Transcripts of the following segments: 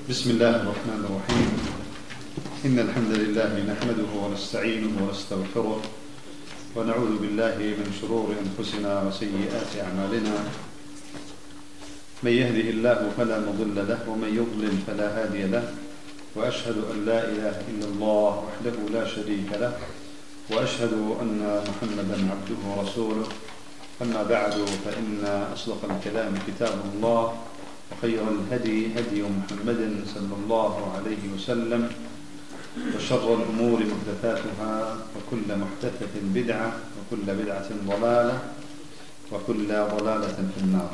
بسم الله الرحمن الرحيم. إن الحمد لله نحمده ونستعينه ونستغفره ونعوذ بالله من شرور أنفسنا وسيئات أعمالنا. من يهده الله فلا مضل له ومن يضلل فلا هادي له، وأشهد أن لا إله إلا الله وحده لا شريك له، وأشهد أن محمدا عبده ورسوله. أما بعد، فإن أصدق الكلام كتاب الله، وخير الهدي هدي محمد صلى الله عليه وسلم، وشر الأمور محدثاتها، وكل محدثة بدعة، وكل بدعة ضلالة، وكل ضلالة في النار.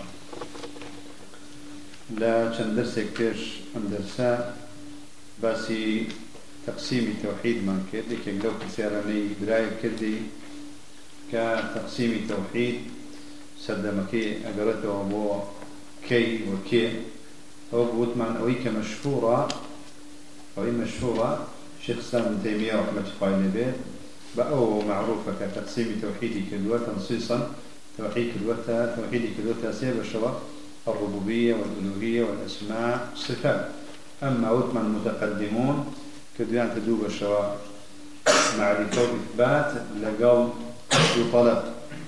لا چندرسك تيش اندرسا باسي تقسيم توحيد ما كردي كيلو كسيراني براي كردي كتقسيم توحيد سدمكي أجرته أبو كي وكي أو بوتمان أوي كمشهورة أوي مشهورة شيخ الإسلام ابن تيمية رحمة الله عليه بأو معروفة كتقسيم توحيد كدوة تنصيصا توحيد كدوة سيب الشرع الربوبية والألوهية والأسماء والصفات. أما أوتمان المتقدمون كدوان تدوب الشرع معرفة وإثبات لقل وطلب.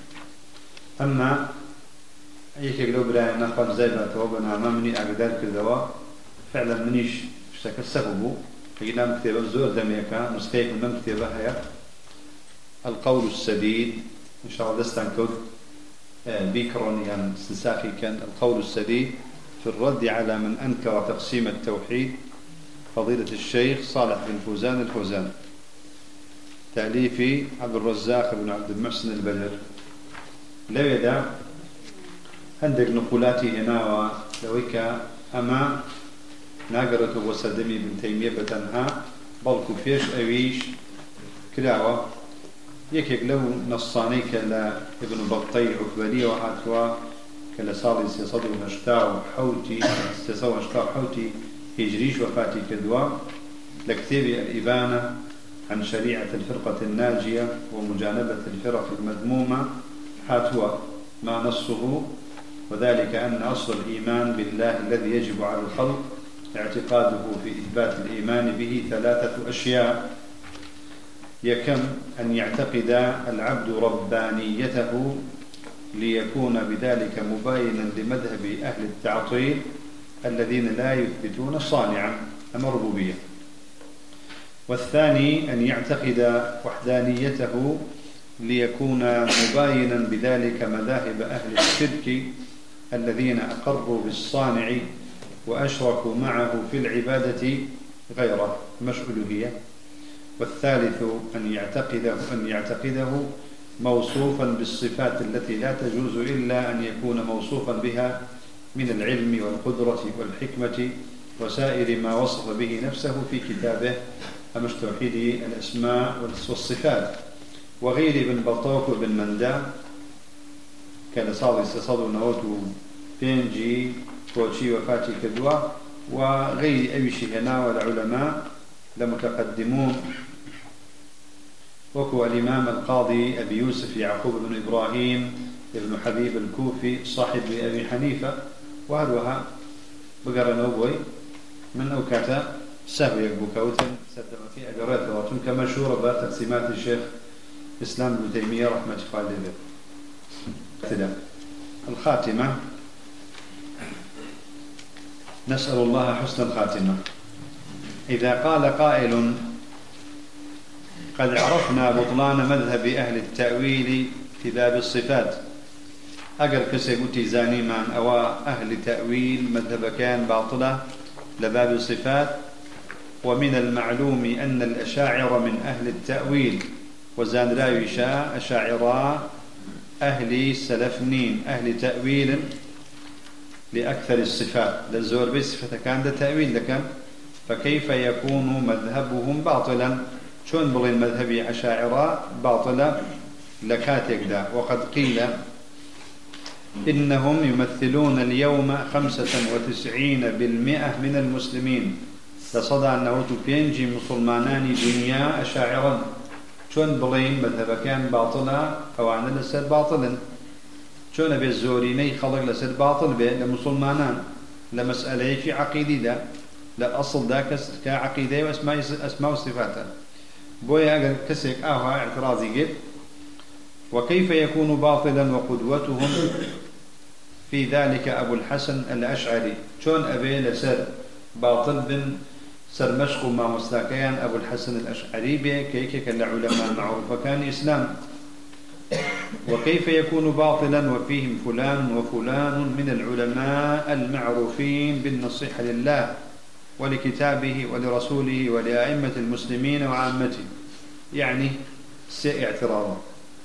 أما يكيك لو براي نخوان زيبات وبنا ما مني أقدر كذوا فعلا منيش اشتكى السبب لقينا مكتبة زور دميكا نسخيك من مكتبة هي القول السديد إن شاء الله دستان كود بيكرون يعني استنساخي كان القول السديد في الرد على من أنكر تقسيم التوحيد، فضيلة الشيخ صالح بن فوزان الفوزان، تأليفي عبد الرزاق بن عبد المحسن البدر. لو يدع عندك نقولاتي هنا ولويك أما ناقرة وسدمي بن تيمية بتنها بلكو فيش أويش كلاوة يكيك لو نصاني كلا ابن بطي عقبالي وحاتوا كلا صالي سيصدر هشتاو حوتي سيصدر هشتاو حوتي هجريش وفاتي كدوا لكتابي الإبانة عن شريعة الفرقة الناجية ومجانبة الفرق المذمومة حاتوا ما نصه، وذلك أن أصل الإيمان بالله الذي يجب على الخلق اعتقاده في إثبات الإيمان به ثلاثة أشياء: يكم أن يعتقد العبد ربانيته ليكون بذلك مباينا لمذهب أهل التعطيل الذين لا يثبتون صانعا أما الربوبية. والثاني أن يعتقد وحدانيته ليكون مباينا بذلك مذاهب أهل الشرك الذين أقروا بالصانع وأشركوا معه في العبادة غيره مش ألوهية. والثالث أن يعتقده موصوفا بالصفات التي لا تجوز إلا أن يكون موصوفا بها من العلم والقدرة والحكمة وسائر ما وصف به نفسه في كتابه أمش توحيد الأسماء والصفات. وغير ابن بطوك وابن مندى كان صالح سيصدر نوته بينجي كوتشي وفاتي كدوا وغير أي شيء هنا والعلماء لمتقدمون وكو الإمام القاضي أبي يوسف يعقوب بن إبراهيم ابن حبيب الكوفي صاحب أبي حنيفة، وهذا بقرا نوبوي من أوكاتا سهوي بكوتا سدمكي أقرأت واتم كمشهورة بتقسيمات الشيخ إسلام بن تيمية رحمة الله عليه. الخاتمة، نسأل الله حسن الخاتمة. إذا قال قائل قد عرفنا بطلان مذهب أهل التأويل في باب الصفات، أقر كسيبوتي زاني من أو أهل تأويل مذهب كان باطلة لباب الصفات. ومن المعلوم أن الأشاعر من أهل التأويل وزان لا يشاء أشاعراء أهل سلفنين أهل تأويل لأكثر الصفات للزور بصفة كان تأويل لكن فكيف يكون مذهبهم باطلا؟ شون بلي المذهب أشاعراء باطلا لكاتك دا. وقد قيل إنهم يمثلون اليوم 95% من المسلمين، لصدى أنه تبينجي مسلمانان دنيا أشاعرا. شون بلين مذهب كان باطلا أو عن لسر باطلا؟ شون بالزوريني خلق لسر باطل به لمسلمانان لمسألة في عقيدة لا أصل ذاك كعقيدة وأسماء وصفاته بويا أجر كسك اعتراضي جد. وكيف يكون باطلا وقدوتهم في ذلك أبو الحسن الأشعري شون أبي لسر باطل بن سر مشق ما مستاكيان أبو الحسن الأشعري به كيك كالعلماء معروف كان إسلام. وكيف يكون باطلا وفيهم فلان وفلان من العلماء المعروفين بالنصيحة لله ولكتابه ولرسوله ولأئمة المسلمين وعامته. يعني اعتراضا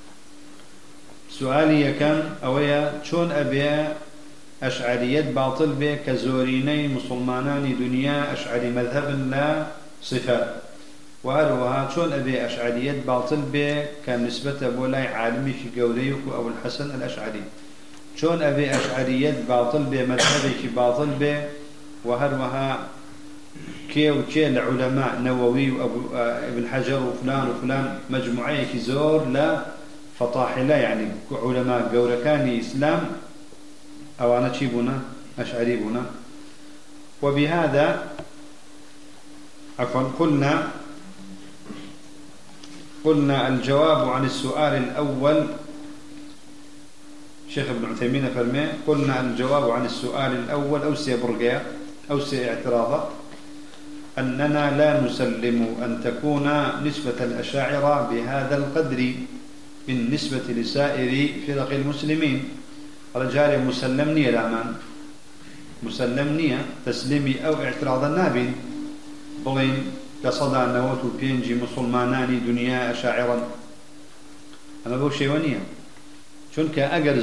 سؤالي كان أويا شون أبيا أشعريات باطل به كزوريني مسلمانان دنيا أشعري مذهب لا صفات وأروها شون أبي أشعريات باطل به كان نسبة بولاي عالمي في قوليك أبو الحسن الأشعري شون أبي أشعريات باطل به مذهبك باطل به وهروها كي وكي العلماء نووي وأبو ابن حجر وفلان وفلان مجموعيك زور لا فطاحلة يعني علماء قوركاني إسلام أو أنا تشيبنا أشعريبنا. وبهذا عفوا قلنا الجواب عن السؤال الأول شيخ ابن عثيمين فرمي قلنا الجواب عن السؤال الأول أوسي برقيا أوسي اعتراضا أننا لا نسلم أن تكون نسبة الأشاعرة بهذا القدر بالنسبة لسائر فرق المسلمين. رجال مسلمني الأمان مسلمني تسليمي أو اعتراض النابل بلين كصدى النوات بينجي مسلمانان دنيا أشاعرا أما بو شيوانية چونك أجر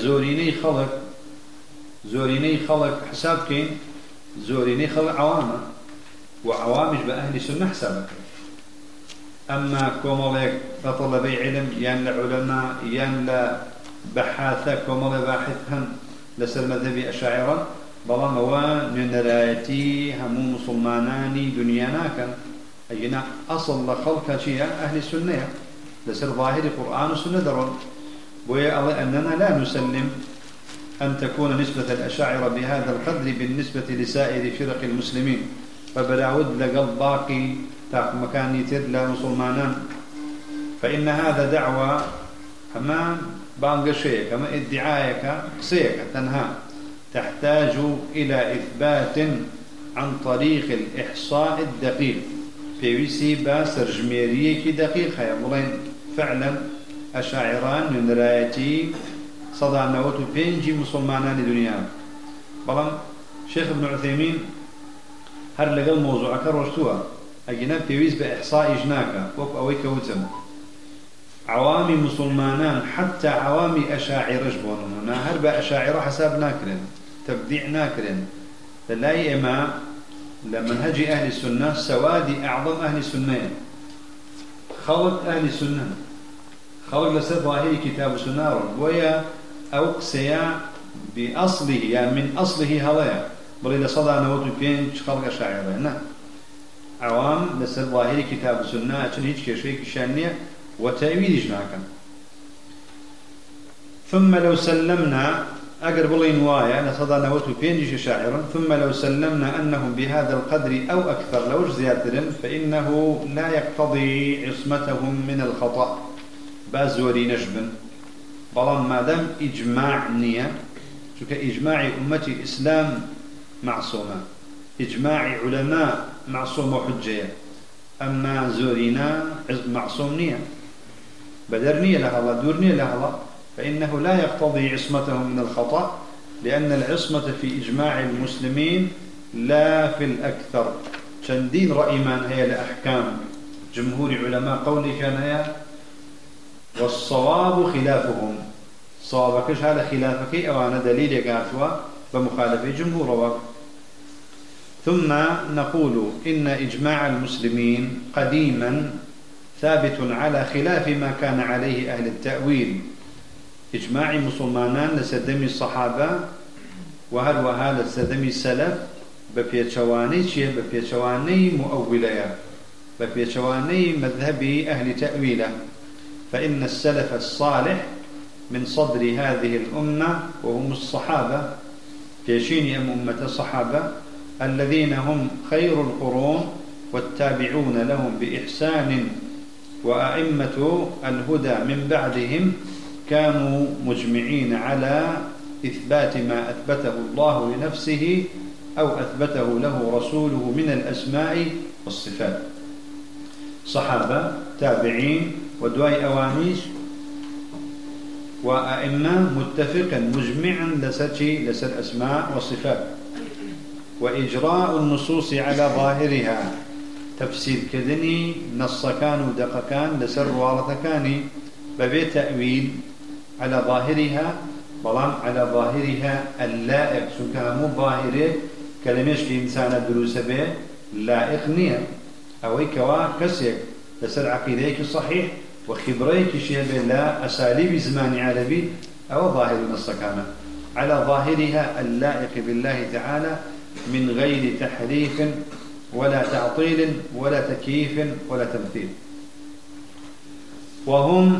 زوريني خلق حساب كين زوريني خلق عوامة وعوامش بأهل سنة حسابك. أما كومالك لطلبي علم يان لعلماء يان لبحاثة كومال باحثهم لسر مذهبي أشاعرا بلا موان من رايتي هم مسلمانان دنيانا كان أينا أصل لخلق شيء أهل السنة لسر ظاهر القرآن والسنة درون ويا أننا لا نسلم أن تكون نسبة الأشاعرة بهذا القدر بالنسبة لسائر فرق المسلمين فبلاود لقلب باقي تاق مكان يتر لا مسلمانان فإن هذا دعوة أما بانقشيك أما ادعايك قصيك تنهى تحتاج إلى إثبات عن طريق الإحصاء الدقيق في ويسي باسر جميريك دقيق يقولين فعلا أشاعران من رايتي صدى النوت بينجي مسلمانان دنيا. بلان شيخ ابن عثيمين هر لقل موضوع كروشتوها أجنب بيويز بإحصاء جناكا وك أويك وتم عوامي مسلمانان حتى عوامي أشاعر جبوننا هر بأشاعر حساب ناكرين تبديع ناكرين للاي إما لمنهج أهل السنة سوادي أعظم أهل السنة خلق أهل السنة خلق لسد ظاهري كتاب السنة ويا أوقسيا بأصله يعني من أصله هلايا بل لصدى نوت بين خلق أشاعر عوام لسر ظاهري كتاب السنة عشان هيك شيء كشانية وتأويل جناكا. ثم لو سلمنا أقرب الله نوايا لصدى نوت بين شاعرا ثم لو سلمنا أنهم بهذا القدر أو أكثر لو زيادة فإنه لا يقتضي عصمتهم من الخطأ بازوري نجبا بلان ما دام إجماع نية شوك إجماع أمتي إسلام معصومة إجماع علماء معصوم وحجية أما زورينا معصوم نية بدرنية لها الله دورنية لها الله فإنه لا يقتضي عصمتهم من الخطأ لأن العصمة في إجماع المسلمين لا في الأكثر شندين رأيمان هي لأحكام جمهور علماء قولي كان هي والصواب خلافهم صوابكش هذا خلافك أو أنا دليل يقاتوا بمخالفة جمهور. ثم نقول إن إجماع المسلمين قديما ثابت على خلاف ما كان عليه أهل التأويل. إجماع مسلمانان لسدمي الصحابة وهروها لسدمي السلف ببيتشواني مؤوليا ببيتشواني مذهبي أهل تأويله. فإن السلف الصالح من صدر هذه الأمة وهم الصحابة بيشيني أمة الصحابة الذين هم خير القرون والتابعون لهم بإحسان وأئمة الهدى من بعدهم كانوا مجمعين على إثبات ما أثبته الله لنفسه أو أثبته له رسوله من الأسماء والصفات. صحابة، تابعين، ودواي أوانيش وأئمة متفقا مجمعا لسر أسماء وصفات، وإجراء النصوص على ظاهرها تفسير كذني نص كان ودق كان لسر وارث كان ببيت تأويل على ظاهرها، بلان على ظاهرها اللائق سكها مو ظاهره كلمش في إنسان دروس به لائق نية أو كوا كسيك لسر عقيديك الصحيح وخبريك شيء لا أساليب زمان عربي أو ظاهر نص كان على ظاهرها اللائق بالله تعالى من غير تحريف ولا تعطيل ولا تكييف ولا تمثيل. وهم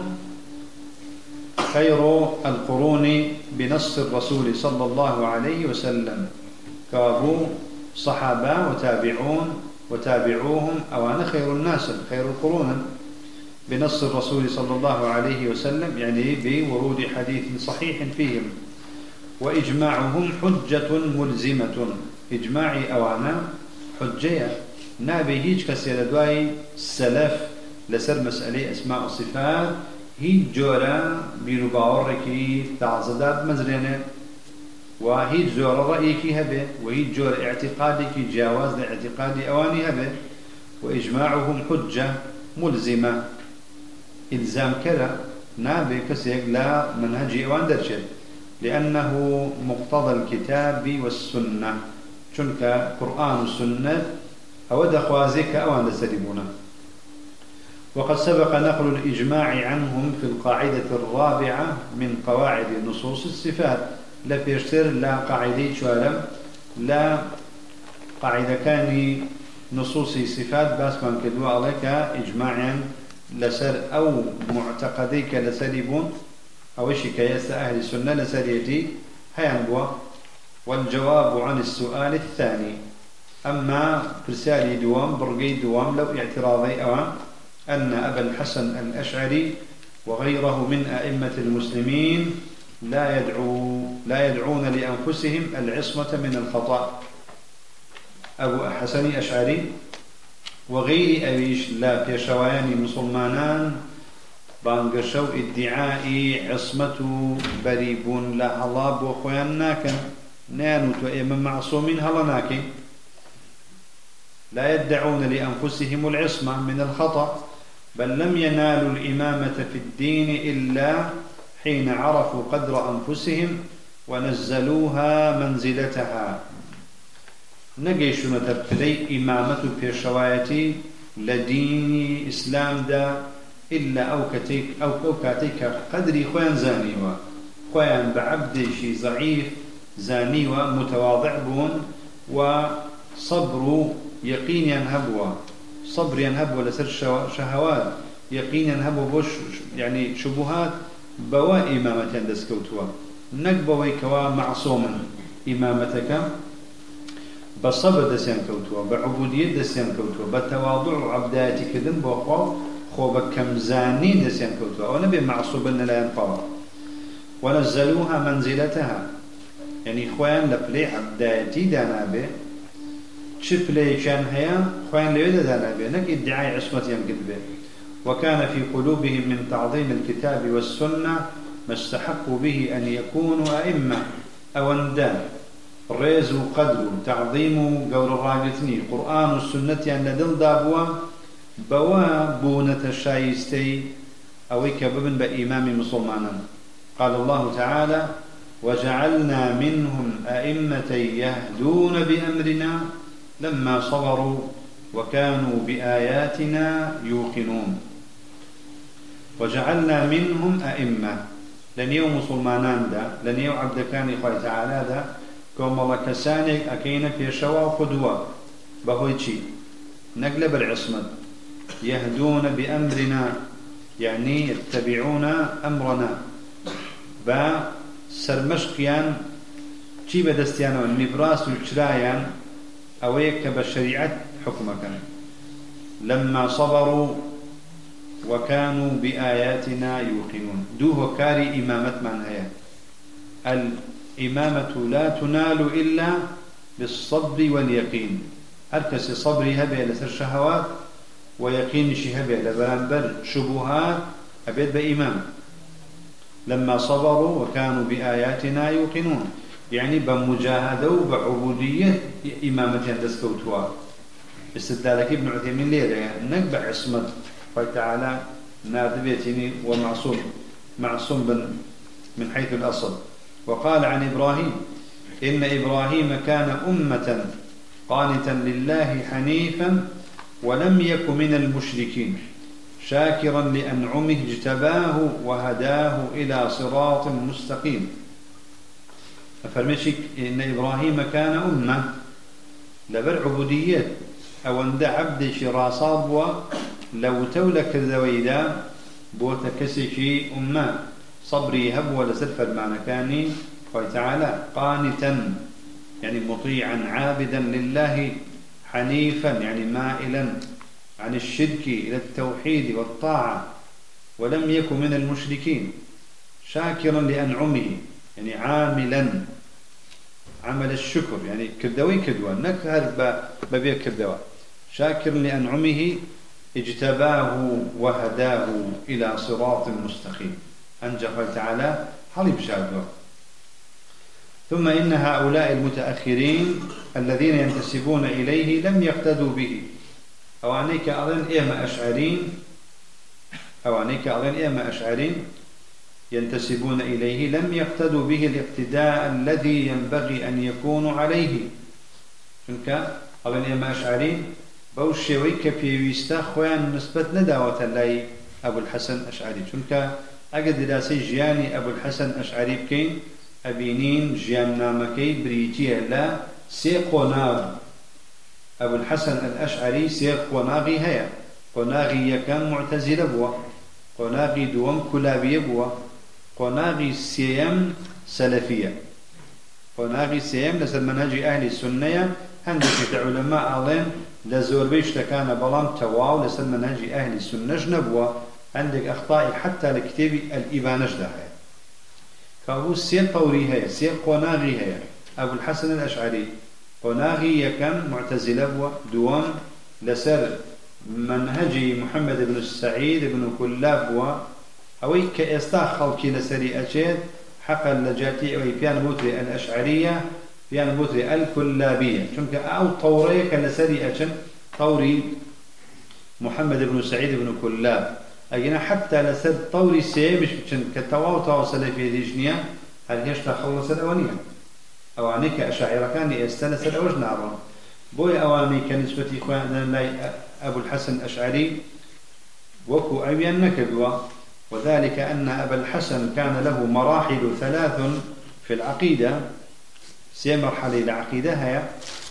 خير القرون بنص الرسول صلى الله عليه وسلم، كابو صحابة وتابعون وتابعوهم أوان خير الناس خير القرون بنص الرسول صلى الله عليه وسلم، يعني بورود حديث صحيح فيهم. وإجماعهم حجة ملزمة، إجماعي أوانا حجية نابي هيج كسير دواي السلف لسر مسألة أسماء وصفات هيج جورا بيرو باوركي تعزدات مزرينة، وهيج جورا رأيكي هبه، وهيج جورا اعتقادك جاواز لاعتقاد أواني هبه. وإجماعهم حجة ملزمة، إلزام كذا نابي كسير لا منهجي أوان درشد، لأنه مقتضى الكتاب والسنة، شنك قرآن والسنة أو دخوازيك أوان لسلبونا. وقد سبق نقل الإجماع عنهم في القاعدة الرابعة من قواعد نصوص الصفات. لا بيشتر لا قاعدة شوالم لا قاعدة كان نصوص صفات بس من كدوا عليك إجماعا لسر أو معتقديك لسلبون أو شكاية أهل السنة لسريتي هيان بوا. والجواب عن السؤال الثاني، أما برسالي دوام برقي دوام لو اعتراضي أوام أن أبا الحسن الأشعري وغيره من أئمة المسلمين لا يدعون لأنفسهم العصمة من الخطأ. أبو حسن الأشعري وغير أبيش لا بيشواني مسلمانان بانقشو ادعاء عصمة بريبون لا هلاب وخوان ناكن نانو وإمام معصومين هلا ناكن، لا يدعون لأنفسهم العصمة من الخطأ، بل لم ينالوا الإمامة في الدين إلا حين عرفوا قدر أنفسهم ونزلوها منزلتها. نجيشون تبتلي إمامة في الشواية لدين إسلام دا إلا أو كاتيك قدري خوان زاني خوان بعبد شي ضعيف زاني ومتواضع بون وصبر يقين ينهبوا، صبر ينهبوا لسر شهوات، يقين ينهبوا بوش يعني شبهات بوا إمامة دسكوتوا نقبوا كوا معصوما إمامتك بصبر دسيان كوتوا بعبودية دسيان كوتوا بتواضع عبداتي كذن بوخوا خو بكم زاني دسيان كوتوا ونبي معصوب لنا لا ينفع. ونزلوها منزلتها، يعني خوان لبلي عبداتي دانابي شبلي كان هيا خوان ليدا دانابي نك ادعاء عصمة يمكن به. وكان في قلوبهم من تعظيم الكتاب والسنة ما استحقوا به أن يكونوا أئمة أو أندان ريزوا قدروا تعظيموا قول الراجتني قرآن والسنة يعني لدل دابوا بوا بونة الشايستي أو كببن بإمام مسلمانا. قال الله تعالى: وجعلنا منهم أئمة يهدون بأمرنا لما صبروا وكانوا بآياتنا يوقنون. وجعلنا منهم أئمة لن يوم مسلمانان دا لن يوم عبد كان إخوة تعالى دا كوم الله كسانك أكينك يشوى قدوة بهويتشي نقلب العصمة يهدون بأمرنا يعني يتبعون أمرنا با سرمشقيان چی بدستیان و نبراس و چرایان أو يكب الشريعة حكمك لما صبروا وكانوا بآياتنا يوقنون دوه كاري إمامة من هي الإمامة لا تنال إلا بالصبر واليقين هركس صبري هبه لسر شهوات ويقين شهبه لبرانبر شبهات أبيت بإمام لما صبروا وكانوا بآياتنا يوقنون يعني بمجاهدة وبعبودية إمامة يندسكوتوا استدلالك ابن عثيمين ليه نقبع عصمت فتعالى نادبيتني معصوم من حيث الأصل وقال عن إبراهيم إن إبراهيم كان أمة قانتا لله حنيفا ولم يك من المشركين شاكرا لأنعمه اجتباه وهداه إلى صراط مستقيم ففرمشك إن إبراهيم كان أمة لبر عبودية أو أن عبد شراساب لو تولك الزويدا بوتكسشي أمة صبري هب ولا سلف المعنى كاني قال تعالى قانتا يعني مطيعا عابدا لله حنيفا يعني مائلا عن الشرك إلى التوحيد والطاعة ولم يكن من المشركين شاكرا لأنعمه يعني عاملا عمل الشكر يعني كدوي كدوى نكهر ببيع كدوى شاكر لأنعمه اجتباه وهداه إلى صراط مستقيم أنجح تعالى حليب شاكر ثم إن هؤلاء المتأخرين الذين ينتسبون إليه لم يقتدوا به أوانيك أظن إيما أشعرين ينتسبون إليه لم يقتدوا به الاقتداء الذي ينبغي أن يكون عليه شنك أظن إيما أشعرين بوشيويك في ويستخوان نسبة نداوة الله أبو الحسن أشعري شنك أجد دراسي جياني أبو الحسن أشعري بكين أبينين جيان نامكي بريتيه لا سيقوناغ أبو الحسن الأشعري سيقوناغي هيا قناغي يكن معتزلة بوا قناغي دوم كلابية بوا قناغي سيم سلفية قناغي سيم لسل منهج أهل السنة عندك علماء أظن لزور بيش تكان بلام تواو لسل منهج أهل السنة جنبوا عندك أخطاء حتى لكتاب الإبانة جدها فهو سير طوري هي سير قناغي هي أبو الحسن الأشعري قناغي يكن معتزلة بوا دوام لسر منهجي محمد بن السعيد بن كلاب بوا أوي كإستاخ خلقي لسري أجد حق اللجاتي أوي بيان بوتري الأشعرية بيان بوتري الكلابية شنك أو طوريك لسري أجد طوري محمد بن سعيد بن كلاب أجينا حتى لسر طوري سيبش بشن كتواو تواصل في ديجنيا هل يشتا خلص الأولية أو عنيك أشاعر كان يستلس الأوجنا عرام بوي أواني كنسبة إخواننا أبو الحسن الأشعري وكو أبيان نكدوا وذلك أن أبا الحسن كان له مراحل 3 في العقيدة سي مرحلة العقيدة هي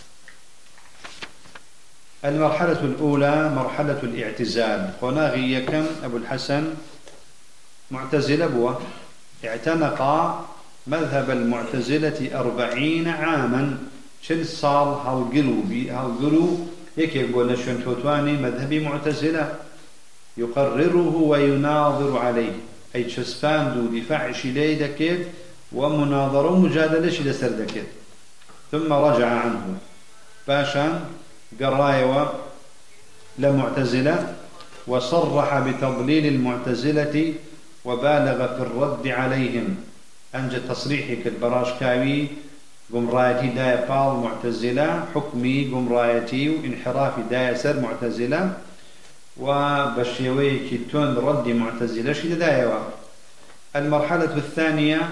المرحلة الأولى مرحلة الاعتزال قناغي يكن أبو الحسن معتزل بوا اعتنق مذهب المعتزلة 40 عاما شل صال هالقلو يكيب لشن توتواني مذهبي معتزلة يقرره ويناظر عليه أي تشسفان دو دفاع شلي دكيت ومناظرة ومجادلة شلي سر دكيت ثم رجع عنه باشا قرايوة لمعتزلة وصرح بتضليل المعتزلة وبالغ في الرد عليهم أنجى تصريحك البراشكاوي قمرايتي داية قال معتزلة حكمي قمرايتي وانحرافي داية سر معتزلة وبشيوي كتون رد معتزلة شد داية. المرحلة الثانية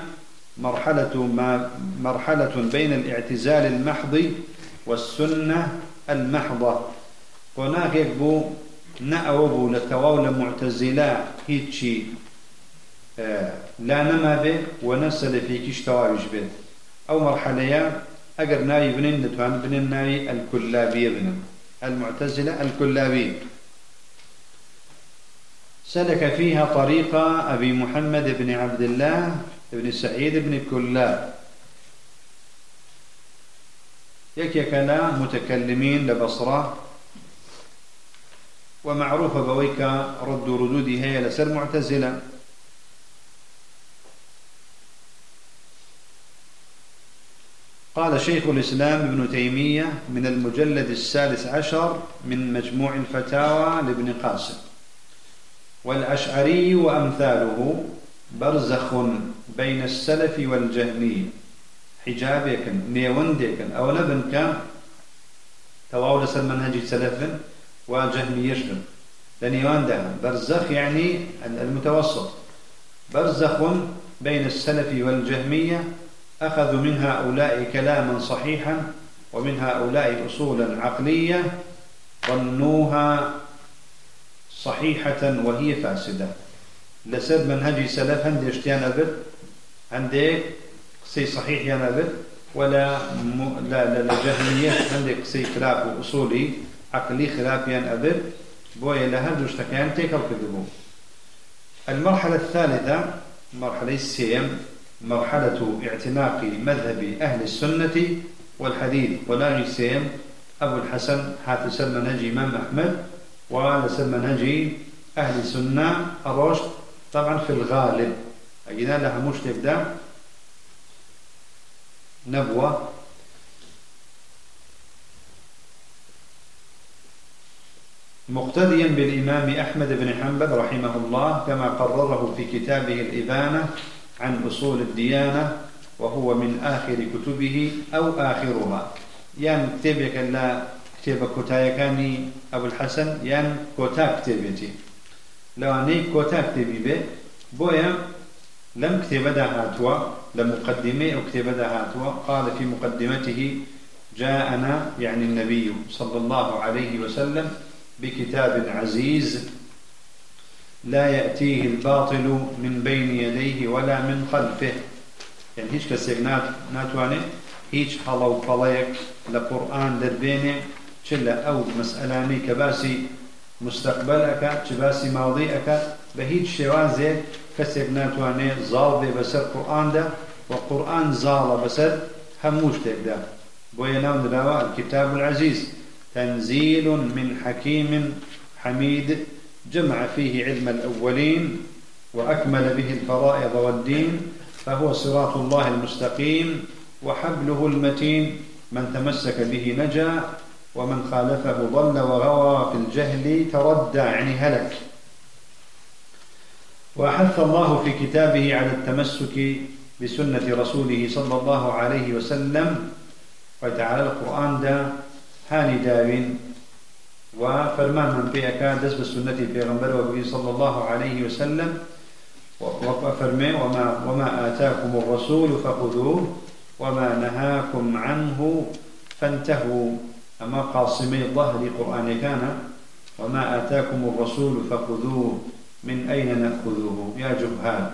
مرحلة بين الاعتزال المحض والسنة المحضة هناك يكبو نأوبو لتواول معتزلة هيتشي لا نما به ونسل في كيش توابش به أو مرحلة أجر ناوي بنين نتوان بنين ناوي الكلابية بنين المعتزلة الكلابية سلك فيها طريق أبي محمد بن عبد الله بن سعيد بن كلاب يكيكنا متكلمين لبصرة ومعروفة بويك رد ردودي هي لسر معتزلة. قال شيخ الإسلام ابن تيمية من المجلد 16 من مجموع الفتاوى لابن قاسم: والأشعري وأمثاله برزخ بين السلف والجهمية. حجابكن نيوندكن أو لبنك تواول المنهج سلف وجهمي يشبه لنيوان ده برزخ يعني المتوسط. برزخ بين السلف والجهمية أخذوا من هؤلاء كلاما صحيحا ومن هؤلاء أصولا عقلية ظنوها صحيحة وهي فاسدة. لسد منهج سلف هندي اشتيان أبد عندك قصي صحيح ينبت ولا لا جهمية عندي قصي خلاف وأصولي عقلي خلاف ينبت بويا لهذا اشتكيان تيكل كذبو. المرحلة الثالثة مرحلة السيم مرحلة اعتناق مذهب أهل السنة والحديث ولا السيم أبو الحسن حافظ المنهج إمام أحمد ولسل منهج أهل السنة الرشد. طبعا في الغالب أجينا لها مش تبدأ نبوة مقتديا بالإمام أحمد بن حنبل رحمه الله كما قرره في كتابه الإبانة عن أصول الديانة وهو من آخر كتبه أو آخرها. يعني كتابك لا كتاب كتايكاني أبو الحسن يعني كتا كتابتي لو أني كتا كتابي به بويا لم كتب دهاتوا لمقدمه أو كتب دهاتوا. قال في مقدمته: جاءنا يعني النبي صلى الله عليه وسلم بكتاب عزيز لا يأتيه الباطل من بين يديه ولا من خلفه. يعني هيش كسيغنات ناتواني هيش حلو قليك لقرآن دربيني شلا أو مسألاني كباسي مستقبلك كباسي ماضيك بهيج شوازي كسب ناتواني زال بسر قرآن ده وقرآن زال بسر هموش تقدر. بويناو نداوا الكتاب العزيز تنزيل من حكيم حميد جمع فيه علم الأولين وأكمل به الفرائض والدين فهو صراط الله المستقيم وحبله المتين من تمسك به نجا ومن خالفه ضل وغوى في الجهل تردى يعني هلك. وحث الله في كتابه على التمسك بسنة رسوله صلى الله عليه وسلم. وتعالى القرآن دا هاني داوين وفرمان من فيك دس بسنة في غنبر وبه صلى الله عليه وسلم وفرمي وما آتاكم الرسول فخذوه وما نهاكم عنه فانتهوا. أما قاصمي ظهر قرآن كان وما آتاكم الرسول فخذوه من أين نأخذه يا جهال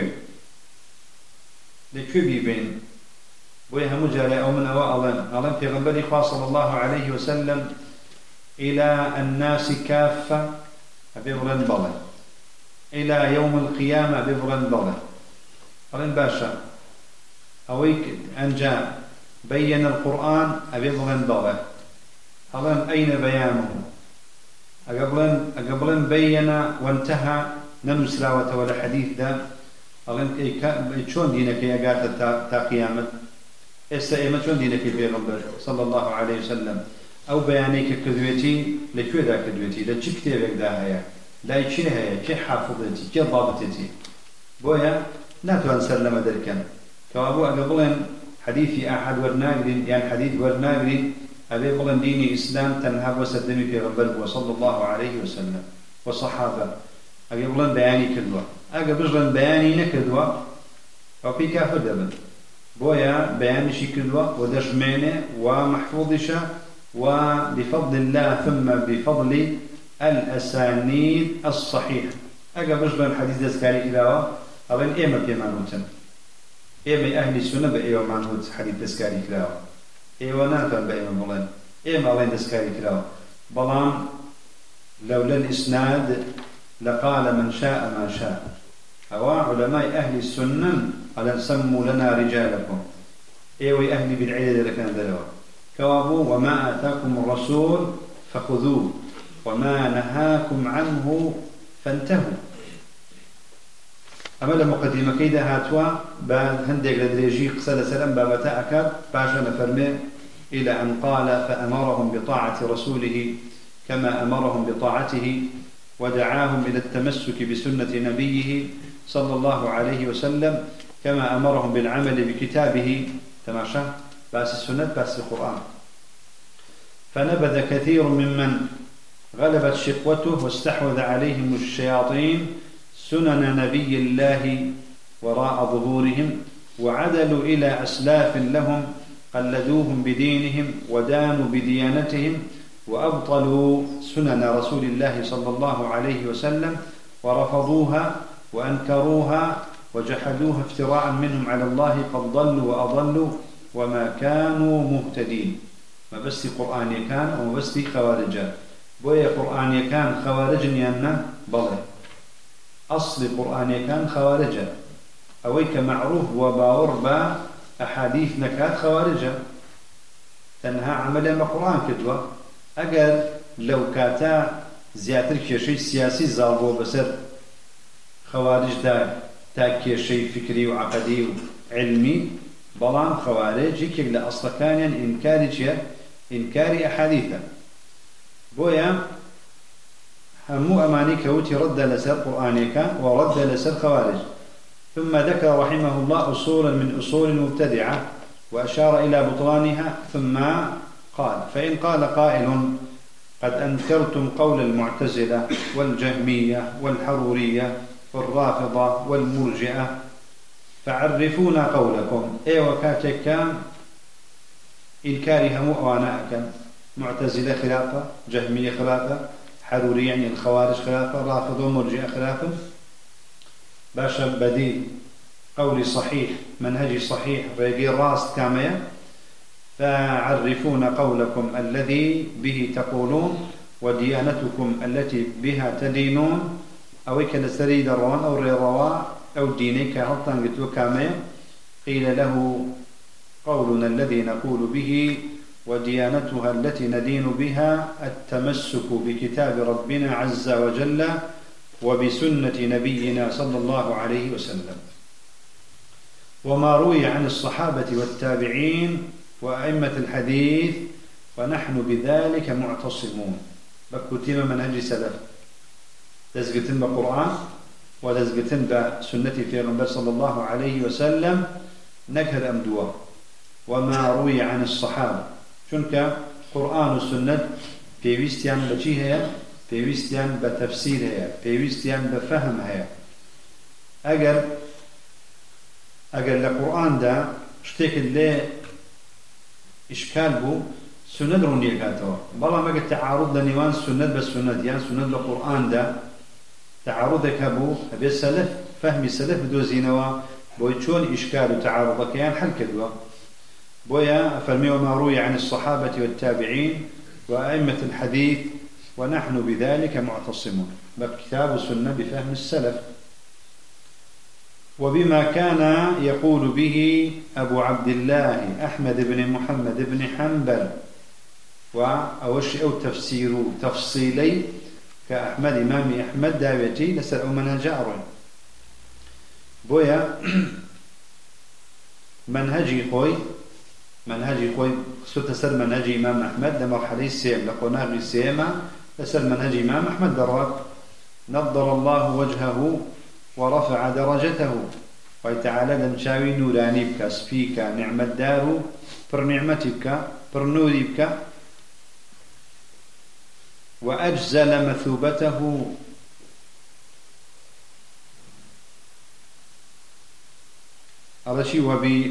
لكوي بيبين بويها مجالة أو من أوائل في غنبري صلى الله عليه وسلم إلى الناس كافة ببغن بلا إلى يوم القيامة ببغن بلا ألن باشا أويك أن جاء بين القرآن أبغن بلا ألن أين بيانه أقبلن بين وانتهى نمسلاوة ولا حديث ده ألن شون دينك يا قاتل تا قيامة إما شون دينك البيغمبر صلى الله عليه وسلم أو بيانيك كذوتي لكوي دا كذوتي لا تشي كتابك دا هيا لا تشي هيا كي حافظتي كي ضابطتي بويا لا تنسلم دركا كوابو أقبلن حديثي أحد ورناقرين يعني حديث ورناقرين أبي بلن ديني إسلام تنهب وسدمي في غنبر صلى الله عليه وسلم وصحابة أبي بلن بياني كذوة أقبلن بياني نكذوة وفي كافر دبن بويا بياني شي كذوة ودجمينه ومحفوظشه وبفضل الله ثم بفضل الأسانيد الصحيحة أقبلن الحديث دسكاري كذوة أبن إيما في معنوتن إيما أهل السنة بأيوة معنوت حديث دسكاري كذوة إيوة ناتوان بأيما بلان إيما الله دسكاري كلاو بلان لولا الإسناد لقال من شاء ما شاء. أو علماء أهل السنة ألا سموا لنا رجالكم إيوة أهل بالعيدة لكنا دلوا كوابو وما آتاكم الرسول فخذوه وما نهاكم عنه فانتهوا. أما لمقدمة كيدا هاتوا بعد هندق لدريجي قصة سلام بابتا أكاد باشا نفرمي إلى أن قال فأمرهم بطاعة رسوله كما أمرهم بطاعته ودعاهم إلى التمسك بسنة نبيه صلى الله عليه وسلم كما أمرهم بالعمل بكتابه. تماشى باس السنة باس القرآن. فنبذ كثير ممن غلبت شقوته واستحوذ عليهم الشياطين سنن نبي الله وراء ظهورهم وعدلوا إلى أسلاف لهم قلدوهم بدينهم ودانوا بديانتهم وأبطلوا سنن رسول الله صلى الله عليه وسلم ورفضوها وأنكروها وجحدوها افتراء منهم على الله قد ضلوا وأضلوا وما كانوا مهتدين. ما بس قرآن كان وما بس خوارج بويا قرآن كان خوارج يانا بلى أصل قرآن كان خوارج أويك معروف وباور با أحاديث نكات خوارج تنهى عملا ما قرآن كدوة أجل لو كاتا زيادة كشيء سياسي زالبو بسر خوارج دا تاكي شيء فكري وعقدي وعلمي بلان خوارج يكيك لأصل كان إنكاري أحاديثا بويا همو أماني كوتي رد لسر قرآنك ورد لسر خوارج. ثم ذكر رحمه الله أصولا من أصول المبتدعة وأشار إلى بطلانها ثم قال فإن قال قائل قد أنكرتم قول المعتزلة والجهمية والحرورية والرافضة والمرجئة فعرفونا قولكم. وكاتك كان إنكارها مؤوناء معتزلة خلافة جهمية خلافة حرورية يعني الخوارج خلافة رافضة ومرجئة خلافة. باشا بديل قولي صحيح منهجي صحيح ريقي راست كامية فعرفون قولكم الذي به تقولون وديانتكم التي بها تدينون أو كالسريد الروان أو الرواء أو دينيك هلطان قلتوا كامية. قيل له قولنا الذي نقول به وديانتها التي ندين بها التمسك بكتاب ربنا عز وجل وبسنة نبينا صلى الله عليه وسلم وما روي عن الصحابة والتابعين وأئمة الحديث ونحن بذلك معتصمون. بكتيم منهج سلف لزقتن بالقرآن ولزقتن بسنة في النبي صلى الله عليه وسلم نكهر أمدوا وما روي عن الصحابة شنك قرآن والسنة في ويستيان بشي هي في ويستيان بتفسير هي في ويستيان بفهم هي. أجر القرآن ده اشتكي اللي إشكال بو سنة روني كاتوا بالله ما قد تعارض لنيوان سنة بس سنة يعني سنة القرآن ده تعارضك أبو أبي السلف فهم السلف بدو زينوا بويتشون إشكال وتعارضك يعني حل كدوا بويا فرمي وما روي عن الصحابة والتابعين وأئمة الحديث ونحن بذلك معتصمون. بكتاب السنة بفهم السلف وبما كان يقول به أبو عبد الله أحمد بن محمد بن حنبل وأوش أو تفسير تفصيلي كأحمد إمام أحمد داويتي لسأل منهج أروي بويا منهجي خوي ستسر منهج إمام أحمد لمرحلة السيم لقناغ السيمة لسر منهج إمام أحمد درات نضر الله وجهه ورفع درجته وتعالى دمشاوي نوراني بك سفيك نعم الدار پر نعمتك پر نورك وأجزل مثوبته هذا شيء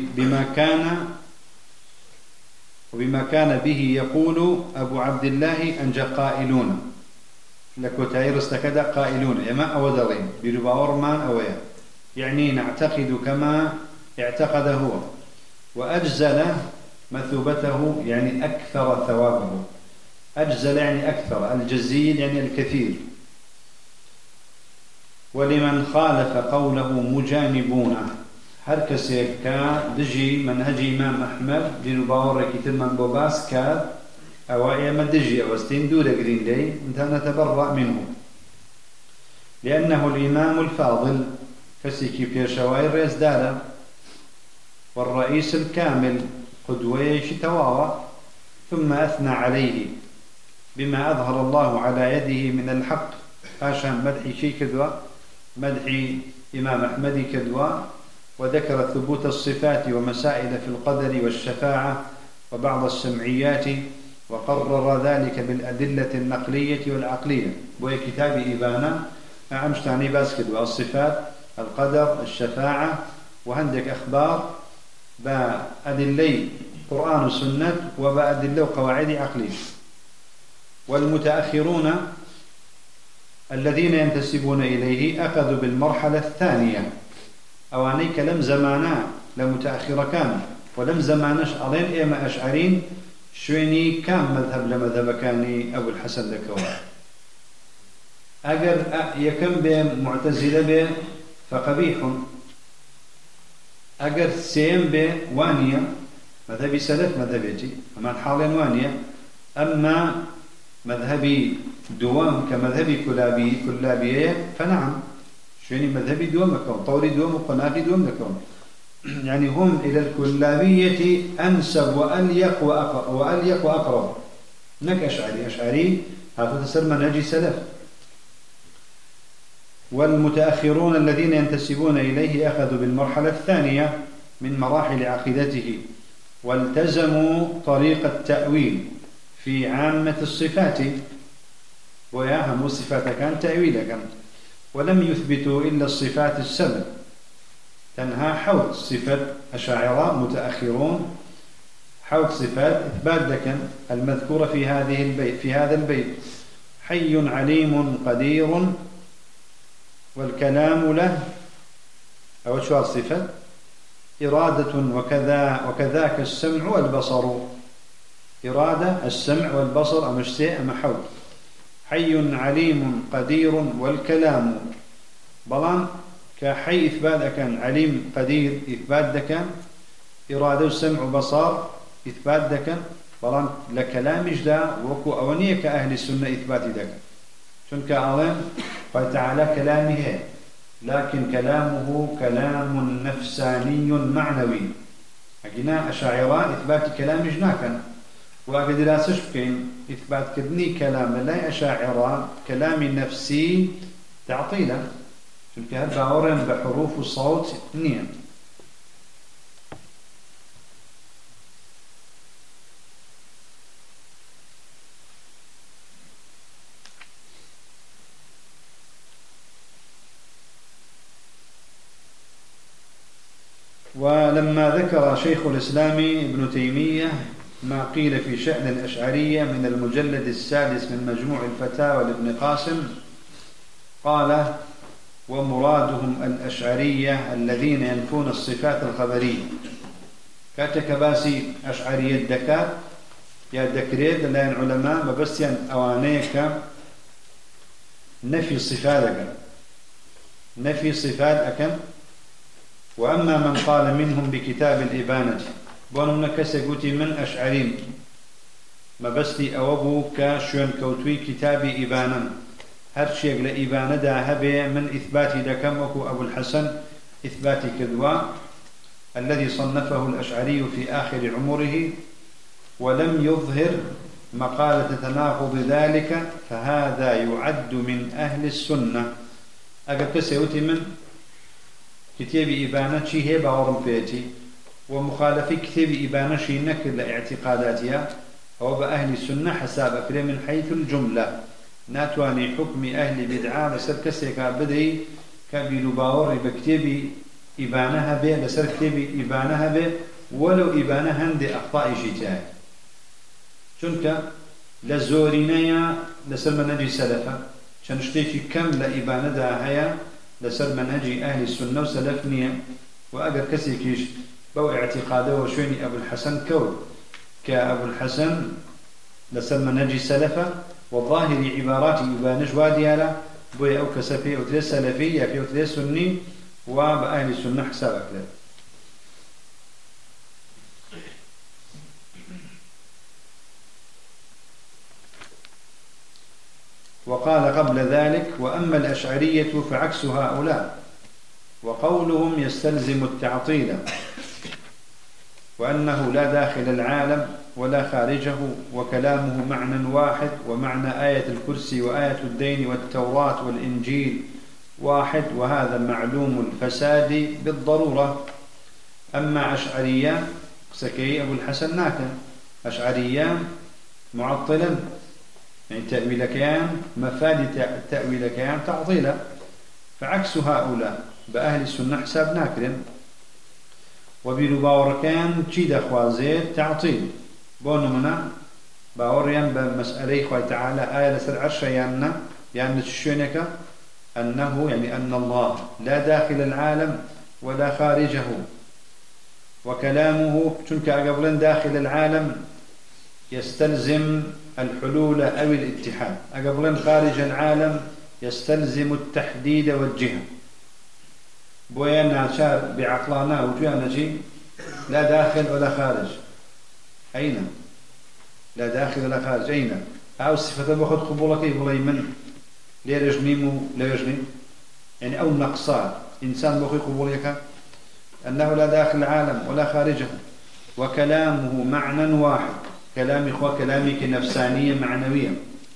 وبما كان به يقول أبو عبد الله أنجى قائلون لكو تاير استكدا قائلون يما أودرين برباور مان أويا يعني نعتقد كما اعتقد هو. وأجزل مثوبته يعني أكثر ثوابه. أجزل يعني أكثر الجزيل يعني الكثير. ولمن خالف قوله مجانبون هر كسيك دجي منهج إمام أحمد دين باور كتير من بوباس كاد أو إما دجي أو استين دولة جرين لي انت نتبرأ منه لأنه الإمام الفاضل كسيكي بيرشواي الرئيس دارة والرئيس الكامل قدوة شتواوى ثم أثنى عليه بما أظهر الله على يده من الحق عشان مدح شيء كدوى مدح إمام أحمد كدوى وذكر ثبوت الصفات ومسائل في القدر والشفاعة وبعض السمعيات وقرر ذلك بالأدلة النقلية والعقلية وهي كتاب إبانة أمشتاني باسكدوى الصفات القدر الشفاعة وعندك أخبار بأدلة قرآن والسنة وبأدلة قواعد عقلية. والمتأخرون الذين ينتسبون إليه أخذوا بالمرحلة الثانية أواني كلام زمانا لمتأخر كان ولم زمانش ألين إما أشعرين شويني كان مذهب لمذهب كاني أبو الحسن ذكوان أجر يكم بمعتزلة به فقبيح أجر سيم بوانية مذهبي سلف مذهبيتي أما الحالين وانية أما مذهبي دوام كمذهبي كلابية فنعم شويني مذهبي دوام كون طوري دوام وقنافي دوام كون يعني هم إلى الكلابية أنسب وأليق وأقرب نك أشعري هذا تسر منهج سلف. والمتأخرون الذين ينتسبون إليه أخذوا بالمرحلة الثانية من مراحل عقيدته والتزموا طريق التأويل في عامة الصفات وياهم الصفات كان تأويلا كان ولم يثبتوا إلا الصفات السبع تنهى حوت صفات أشاعرة متأخرون حوت صفات إثبات لكن المذكورة في هذا البيت حي عليم قدير والكلام له أو شو الصفة إرادة وكذاك السمع والبصر إرادة السمع والبصر أم الشيء أم حول حي عليم قدير والكلام بلان كحي إثبات كان عليم قدير إثبات كان إرادة السمع وبصر إثبات كان بلان لكلام جدا وكو أونية كأهل السنة إثبات ذاك شنك أعلم قال تعالى كلامه لكن كلامه كلام نفساني معنوي أجنا أشاعرة إثبات كلام جناكا وأجد لا سشبكين إثبات كدني كلام لا أشاعرة كلام نفسي تعطيله شنك هذا أورن بحروف الصوت نية. ولما ذكر شيخ الإسلام ابن تيمية ما قيل في شأن الأشعرية من المجلد السادس من مجموع الفتاوى لابن قاسم قال ومرادهم الأشعرية الذين ينفون الصفات الخبرية كاتك باسي أشعرية الدكات يا دكريد لأن علماء مبسيا أوانيك نفي صفات أكن وأما من قال منهم بكتاب الإبانة بونم نكسقوتي من أشعرين ما بسلي أوبو كاشون كوتوي كتاب إبانا هرشيق لإبانة داهبه من إثبات دكمك أبو الحسن إثبات كدوى الذي صنفه الأشعري في آخر عمره ولم يظهر مقالة تناقض ذلك فهذا يعد من أهل السنة أكسقوتي من كتاب إبانة شي هي باورم فيتي ومخالفي كتاب إبانة شي نكر لاعتقاداتها أو بأهل السنة حساب أكري من حيث الجملة ناتواني حكم أهل بدعاء لسر كسيكا بدي كابيلو باور بكتاب إبانها به لسر كتاب إبانها به ولو إبانة هندي أخطاء شيء چونك لزورينيا لسر منهج سلفا شنشتيكي كم لإبانة دا هيا لسر منهج أهل السنة وسلفنية وأقر كسيكيش بو اعتقاده وشويني أبو الحسن كول كأبو الحسن لسر منهج سلفة والظاهر عبارات إبانة جواديالا بو أو كسفي أو تلي سلفية في أو تلي سني وبأهل السنة حسابك له وقال قبل ذلك: وأما الأشعرية فعكس هؤلاء، وقولهم يستلزم التعطيل، وأنه لا داخل العالم ولا خارجه، وكلامه معنى واحد، ومعنى آية الكرسي وآية الدين والتوراة والإنجيل واحد، وهذا معلوم الفساد بالضرورة. أما أشعريان سكي أبو الحسن ناكن أشعريان معطلا، يعني تأويل كيان مفاد تأويل كيان تعطيلا، فعكس هؤلاء بأهل السنة حساب ناكرن. وبيلو كان تشيد خوازير تعطيل بونمنا باوريان بمسألة خواه تعالى آية لسر عرشة يعني تشونك أنه يعني أن الله لا داخل العالم ولا خارجه، وكلامه تلك قبل داخل العالم يستلزم الحلول أو الاتحاد، قبل خارج العالم يستلزم التحديد والجهة. بوينا شار بعقلنا وجوانا شيء لا داخل ولا خارج، أين؟ لا داخل ولا خارج، أين؟ أو صفة بأخذ قبولك يقول من ليه رجميم لا يجميم، يعني أو نقصار إنسان بأخذ قبولك أنه لا داخل العالم ولا خارجه، وكلامه معنى واحد. كلامي إخوة كلامي كنفسانية معنوية،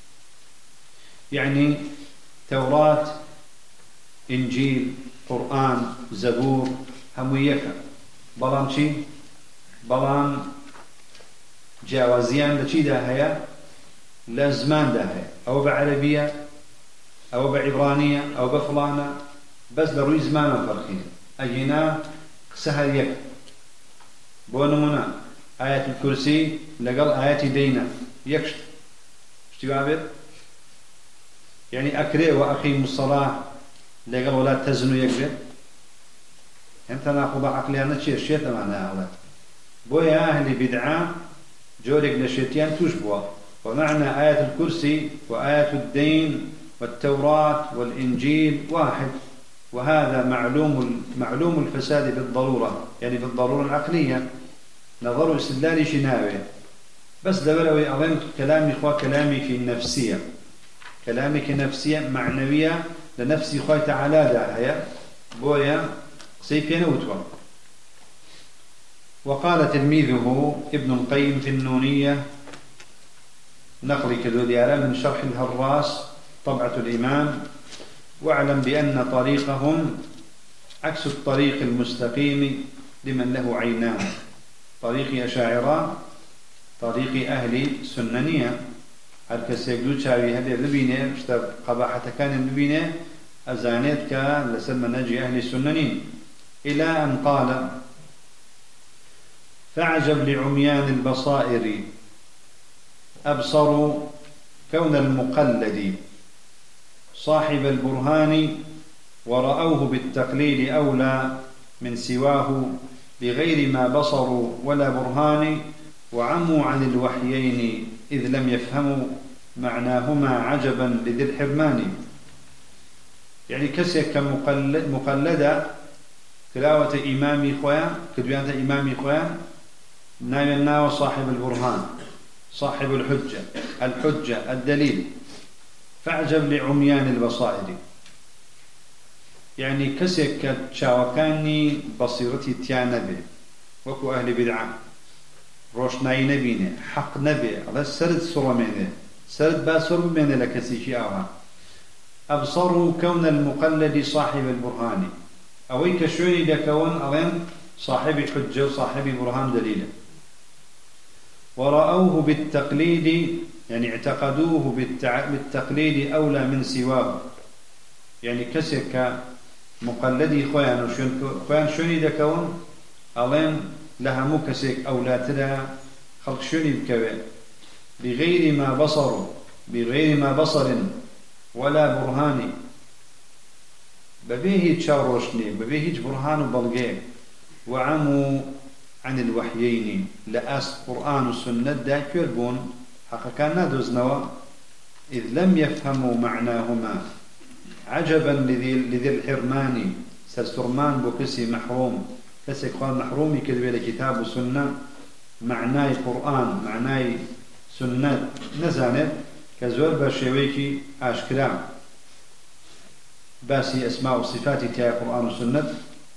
يعني توراة إنجيل قرآن زبور همويك بلان شي بلان جاوزيان لشي دا هيا لزمان دا هيا، أو بعربية أو بعبرانية أو بفلانة، بس لروي زمان فرقين أجينا سهل يك. بونمنا آية الكرسي لقل آية دينا يكشت اشتبابت، يعني أكري وأقيم الصلاة لقل ولا تزنوا يكبر، انت ناخذ عقليانا شيء معناها هذا. بويا أهل بدعة جورك لشيتيان تشبه، ومعنى آية الكرسي وآية الدين والتوراة والإنجيل واحد، وهذا معلوم الفساد بالضرورة، يعني بالضرورة العقلية. نظر استدلالي شناوي بس دبلوي أظن كلامي إخوة كلامي في النفسية، كلامي كنفسية معنوية لنفسي إخوة تعالى داهية بويا سيبين وتوا. وقال تلميذه ابن القيم في النونية نقل كذو ديارة من شرح الهراس طبعة الإمام: واعلم بأن طريقهم عكس الطريق المستقيم لمن له عينان. طريق أشاعرة طريق أهل سننية، هالكسيقلو شاوي هذه لبينه اشتب قباحة كان لبينه أزانيت كان لسلم نجي أهل السننين، إلى أن قال: فعجب لعميان البصائر أبصروا كون المقلد صاحب البرهان، ورأوه بالتقليد أولى من سواه بغير ما بصروا ولا برهان، وعموا عن الوحيين إذ لم يفهموا معناهما عجبا لذي الحرمان. يعني كسيك مقلدة تلاوة إمامي خويا كدوانة إمامي خويا نايمنا وصاحب البرهان صاحب الحجة الدليل. فعجب لعميان البصائر، يعني كسيك شاوكاني بصيرتي تيانا به وكو أهل بدعة روشناي نبينه حق نبي على سرد صورة منه سرد باسر منه لكسي شيئا. أبصروا كون المقلد صاحب البرهان، أوي كشوني لكون أظن صاحب حجة وصاحب برهان دليل. ورأوه بالتقليد، يعني اعتقدوه بالتقليد أولى من سواه، يعني كسك مقلدي خوان شوني لكون أظن لها مكسك أولاتها خلق شوني بكوي بغير ما بصر ولا برهان، ببيه تشاروشني ببيه برهان وبلغي. وعموا عن الوحيين، لأس قرآن والسنة داكير بون حقا كان نادوزنوا إذ لم يفهموا معناهما عجبا لذي الحرمان. سرمان بكسي محروم كسي قال محرومي كذبه لكتاب والسنة معناي قرآن معناي سنة نزانت كزور بشويكي أشكرام باسي أسماء وصفات تاع القرآن والسنة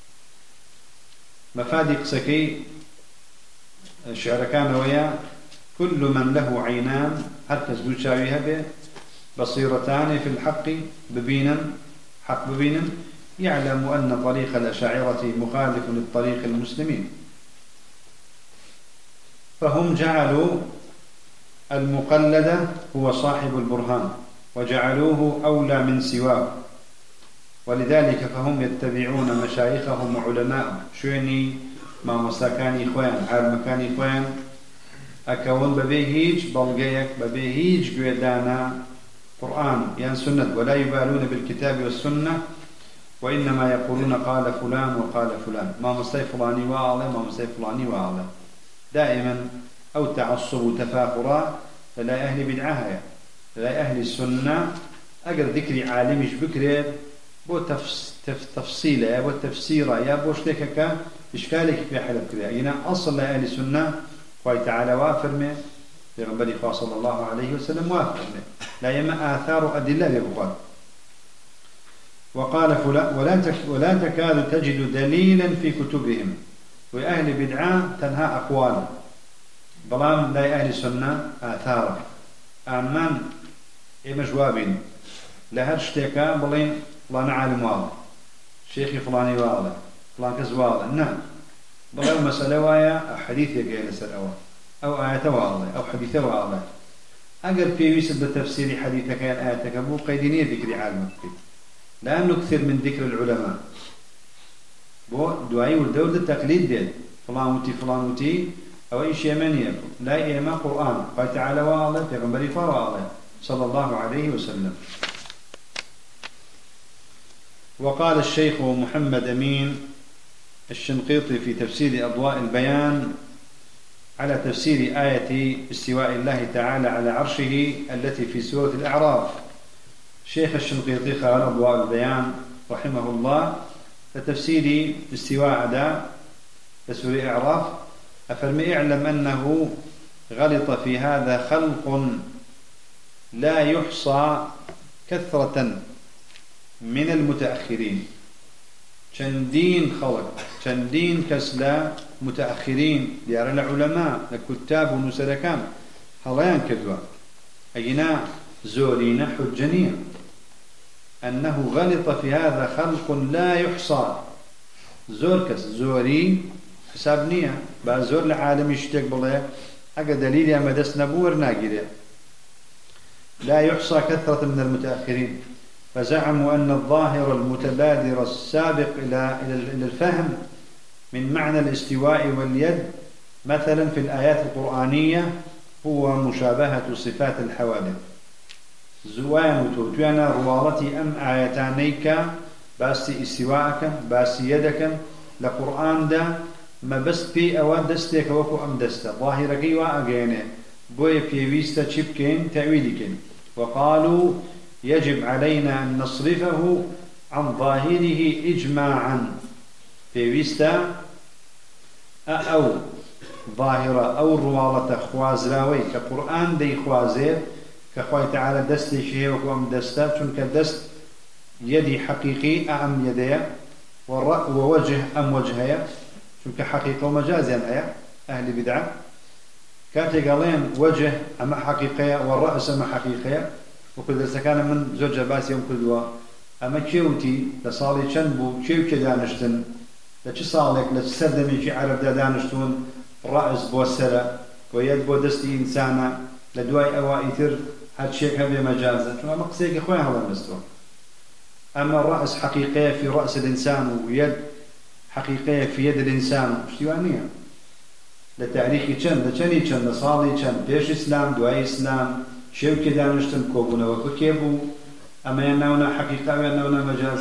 مفادي قسكي شعر كان ويا كل من له عينان هركز بوشاويها به بصيرتان في الحق ببينا حق ببينا يعلم أن طريق الأشاعرة مخالف للطريق المسلمين فهم جعلوا المقلد هو صاحب البرهان وجعلوه أولى من سواه ولذلك فهم يتبعون مشايخهم وعلماءهم شويني ما مساكاني خوان عالمكاني خوان أكون ببيهيج بلغيك ببيهيج قيدانا قرآن يعني سنة ولا يبالون بالكتاب والسنة وإنما يقولون قال فلان وقال فلان ما مستي فلاني وعلى ما مستي فلاني وعلى دائما أو تعصب وتفاخرا لا أهل بدعها لا أهل السنة أقل ذكري عالمش بكري بو تفصيله بو تفسيره يا بو شتكك إشكالك في حلب كذا هنا أصل لا أهل السنة قال تعالى وافرمه لغنبري صلى الله عليه وسلم وافرمه لا يما آثار أدلة لبقات وقال فلان ولا تكاد تجد دليلا في كتبهم وأهل بدعة تنهى أقوال بلام لا أهل السنة آثار أمان إما جوابين لهر شتيكا بلين فلان عالم واضح شيخي فلاني واضح فلان كز واضح نعم بلو مسألة وايا حديث يقال سر أو آية واضح أو حديث واضح أقل في ويسد بتفسير حديثك كان آياتك مو قيدينية ذكر عالمك لأنه كثير من ذكر العلماء بو دعائي والدور التقليد ديل فلان وتي فلان وتي أو أي شيء منية لا إيما قرآن قال تعالى واضح في غنبري فواضح صلى الله عليه وسلم وقال الشيخ محمد أمين الشنقيطي في تفسير أضواء البيان على تفسير آية استواء الله تعالى على عرشه التي في سورة الأعراف شيخ الشنقيطي قال أضواء البيان رحمه الله لتفسير استواء أداء سورة الأعراف أفرمي اعلم أنه غلط في هذا خلق لا يحصى كثرة من المتأخرين چندين خلق چندين كسلا متأخرين ديار العلماء لكتاب ونسلكان هلايان كدوا أجنا زورين حجنية أنه غلط في هذا خلق لا يحصى زوركس زوري حسابنية بعد زور العالم يشتك بالله أقا دليل يا مدس نبور ناقرية لا يحصى كثرة من المتأخرين فزعموا أن الظاهر المتبادر السابق إلى الفهم من معنى الاستواء واليد مثلا في الآيات القرآنية هو مشابهة صفات الحوادث زوان وتوتوانا روالتي أم آياتانيك باسي استواءك باسي يدك لقرآن دا ما بس في أواد دستك وكو أم دست ظاهرك وأجينه بوي في ويستا شبكين تأويلكين وقالوا يجب علينا أن نصرفه عن ظاهره إجماعا في ويستا أو ظاهرة أو روالة خوازراوي كقرآن دي خوازير كخوي تعالى دستي شيء وكم دستا چونك دست يدي حقيقي أم يدي ووجه أم وجهي چونك حقيقة ومجاز يعني أهل بدعة كاتي قالين وجه أما حقيقية والرأس أما حقيقية وكل ذلك كان من زوجة باسي يوم كدوا أما كيوتي لصالي شنبو كيو كدانشتن لچ صالك لچ سردمي في عرب دانشتون رأس بوسرة ويد بو دستي إنسانا لدواي أوائتر هاد شيء هبه مجازة شو أما قصيك إخوان هذا المستوى أما الرأس حقيقية في رأس الإنسان ويد حقيقية في يد الإنسان اشتوانية لتاريخي چند لچني چند لصالي چند بيش إسلام دواي إسلام شيء كده نشتم كوبنا وكيبو أما يناونا حقيقة ويناونا مجاز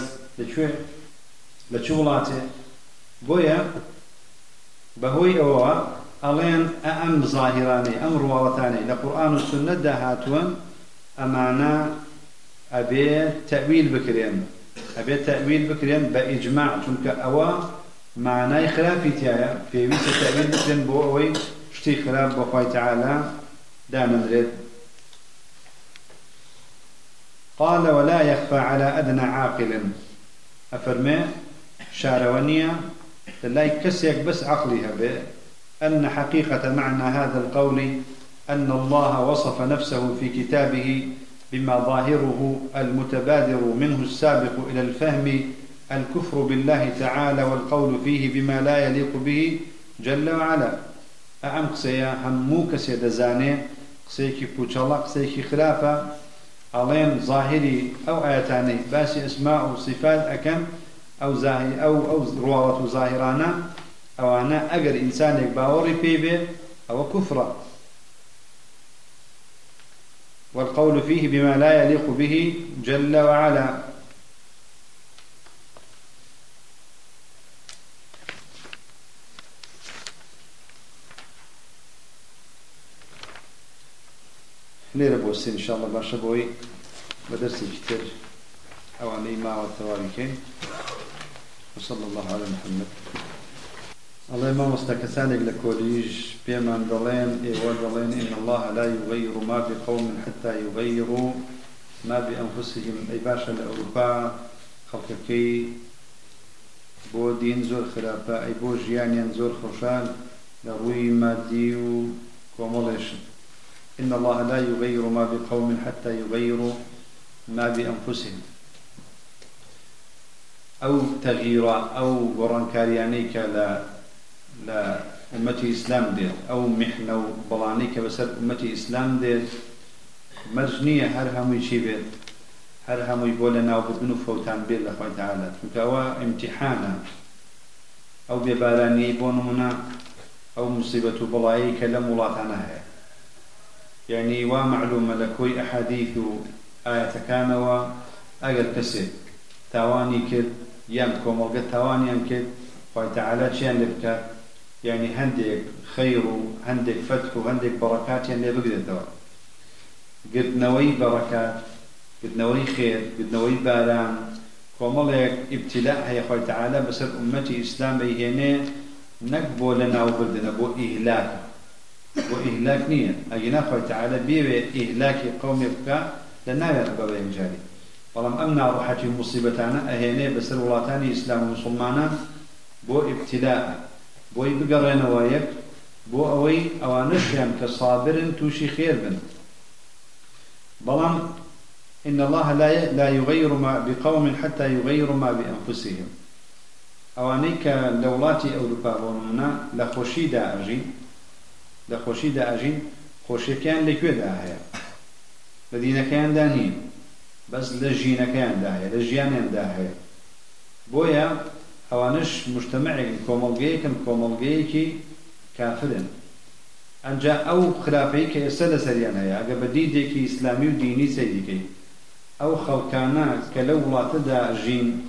لشغلاته بويا بهوي أوا ألين أم ظاهراني أم روالتاني لقرآن والسنة دهاتون أمانا أبي تأويل بكرين أبي تأويل بكرين بإجماع چونك أوا معناي خلافي تيايا في ويسا تأويل بكرين بوئي شتي خلاف بخوي تعالى دانا نريد قال ولا يخفى على أدنى عاقل أفرمي شارونية لا يكسيك بس عقلها به أن حقيقة معنى هذا القول أن الله وصف نفسه في كتابه بما ظاهره المتبادر منه السابق إلى الفهم الكفر بالله تعالى والقول فيه بما لا يليق به جل وعلا. أعم قسيا همو كسي دزاني قسيكي بوچالا قسيكي خلافة علين ظاهري أو آياتاني باسي أسماء وصفات أكم أو ظاهر أو روابط ظاهرانا أو أنا أجر إنسانك باوري بيبي أو كفرة، والقول فيه بما لا يليق به جل وعلا. ليرة بوسين إن شاء الله باشا بوي بدرسي كتير أواني ما والتواريكين. وصلى الله على محمد. الله ما مستكسانك لكوليج بيمان دلين إيوان دلين إن الله لا يغير ما بقوم حتى يغيروا ما بأنفسهم. أي باشا لأوروبا خلقكي بو دين زور خلافة أي بو جيانيان زور خوشان لروي مادي وكوموليشن. إن الله لا يغير ما بقوم حتى يغيروا ما بأنفسهم. أو تغيير أو ورانكاريانيك لا أمتي إسلام دير أو محنة وبلانيك بسر أمتي إسلام دير مجنية هر همو يشيبير هر همو يبولنا وبدنو فوتان بير لخوة تعالى فكوا امتحانا أو بباراني بونمنا أو مصيبة بلايك لمولاتنا هي يعني ومعلومة لكوي أحاديث آية كانوا أجر كسر تاواني كد يامكم وقت تاواني يمكد وتعالى شيئا لبك يعني هندك خير هندك فتح وهندك بركات يعني بقدر قد نوي بركات قد نوي خير قد نوي باران ومالك ابتلاء هي خوي تعالى بسر أمتي إسلام بيهنه نقبو لنا وبردنا بو إهلاك وإهلاك نية أجينا خوي تعالى بيه إهلاك قوم يبكى لنا يرقى بهم جاري ولم أمنع روحتي مصيبتانا أهيني بسر ولاتاني إسلام ومسلمانا بو ابتلاء بو يبقرين وايك بو أوي أوانشيان كصابر توشي خير بن بلام إن الله لا يغير ما بقوم حتى يغير ما بأنفسهم. أوانيك لولاتي أوروبا بونمنا لخوشي دا أجين خوشي كان لكوي دا هيا لدينا كان دانين بس لجينا كان دا هيا لجيانا دا هيا بويا أوانش مجتمعي كوملغيكي كافرين أنجا أو خلافيك يسال سريان هيا أقا بديديكي إسلامي وديني سيديكي أو خلقانا كلولا تدا جين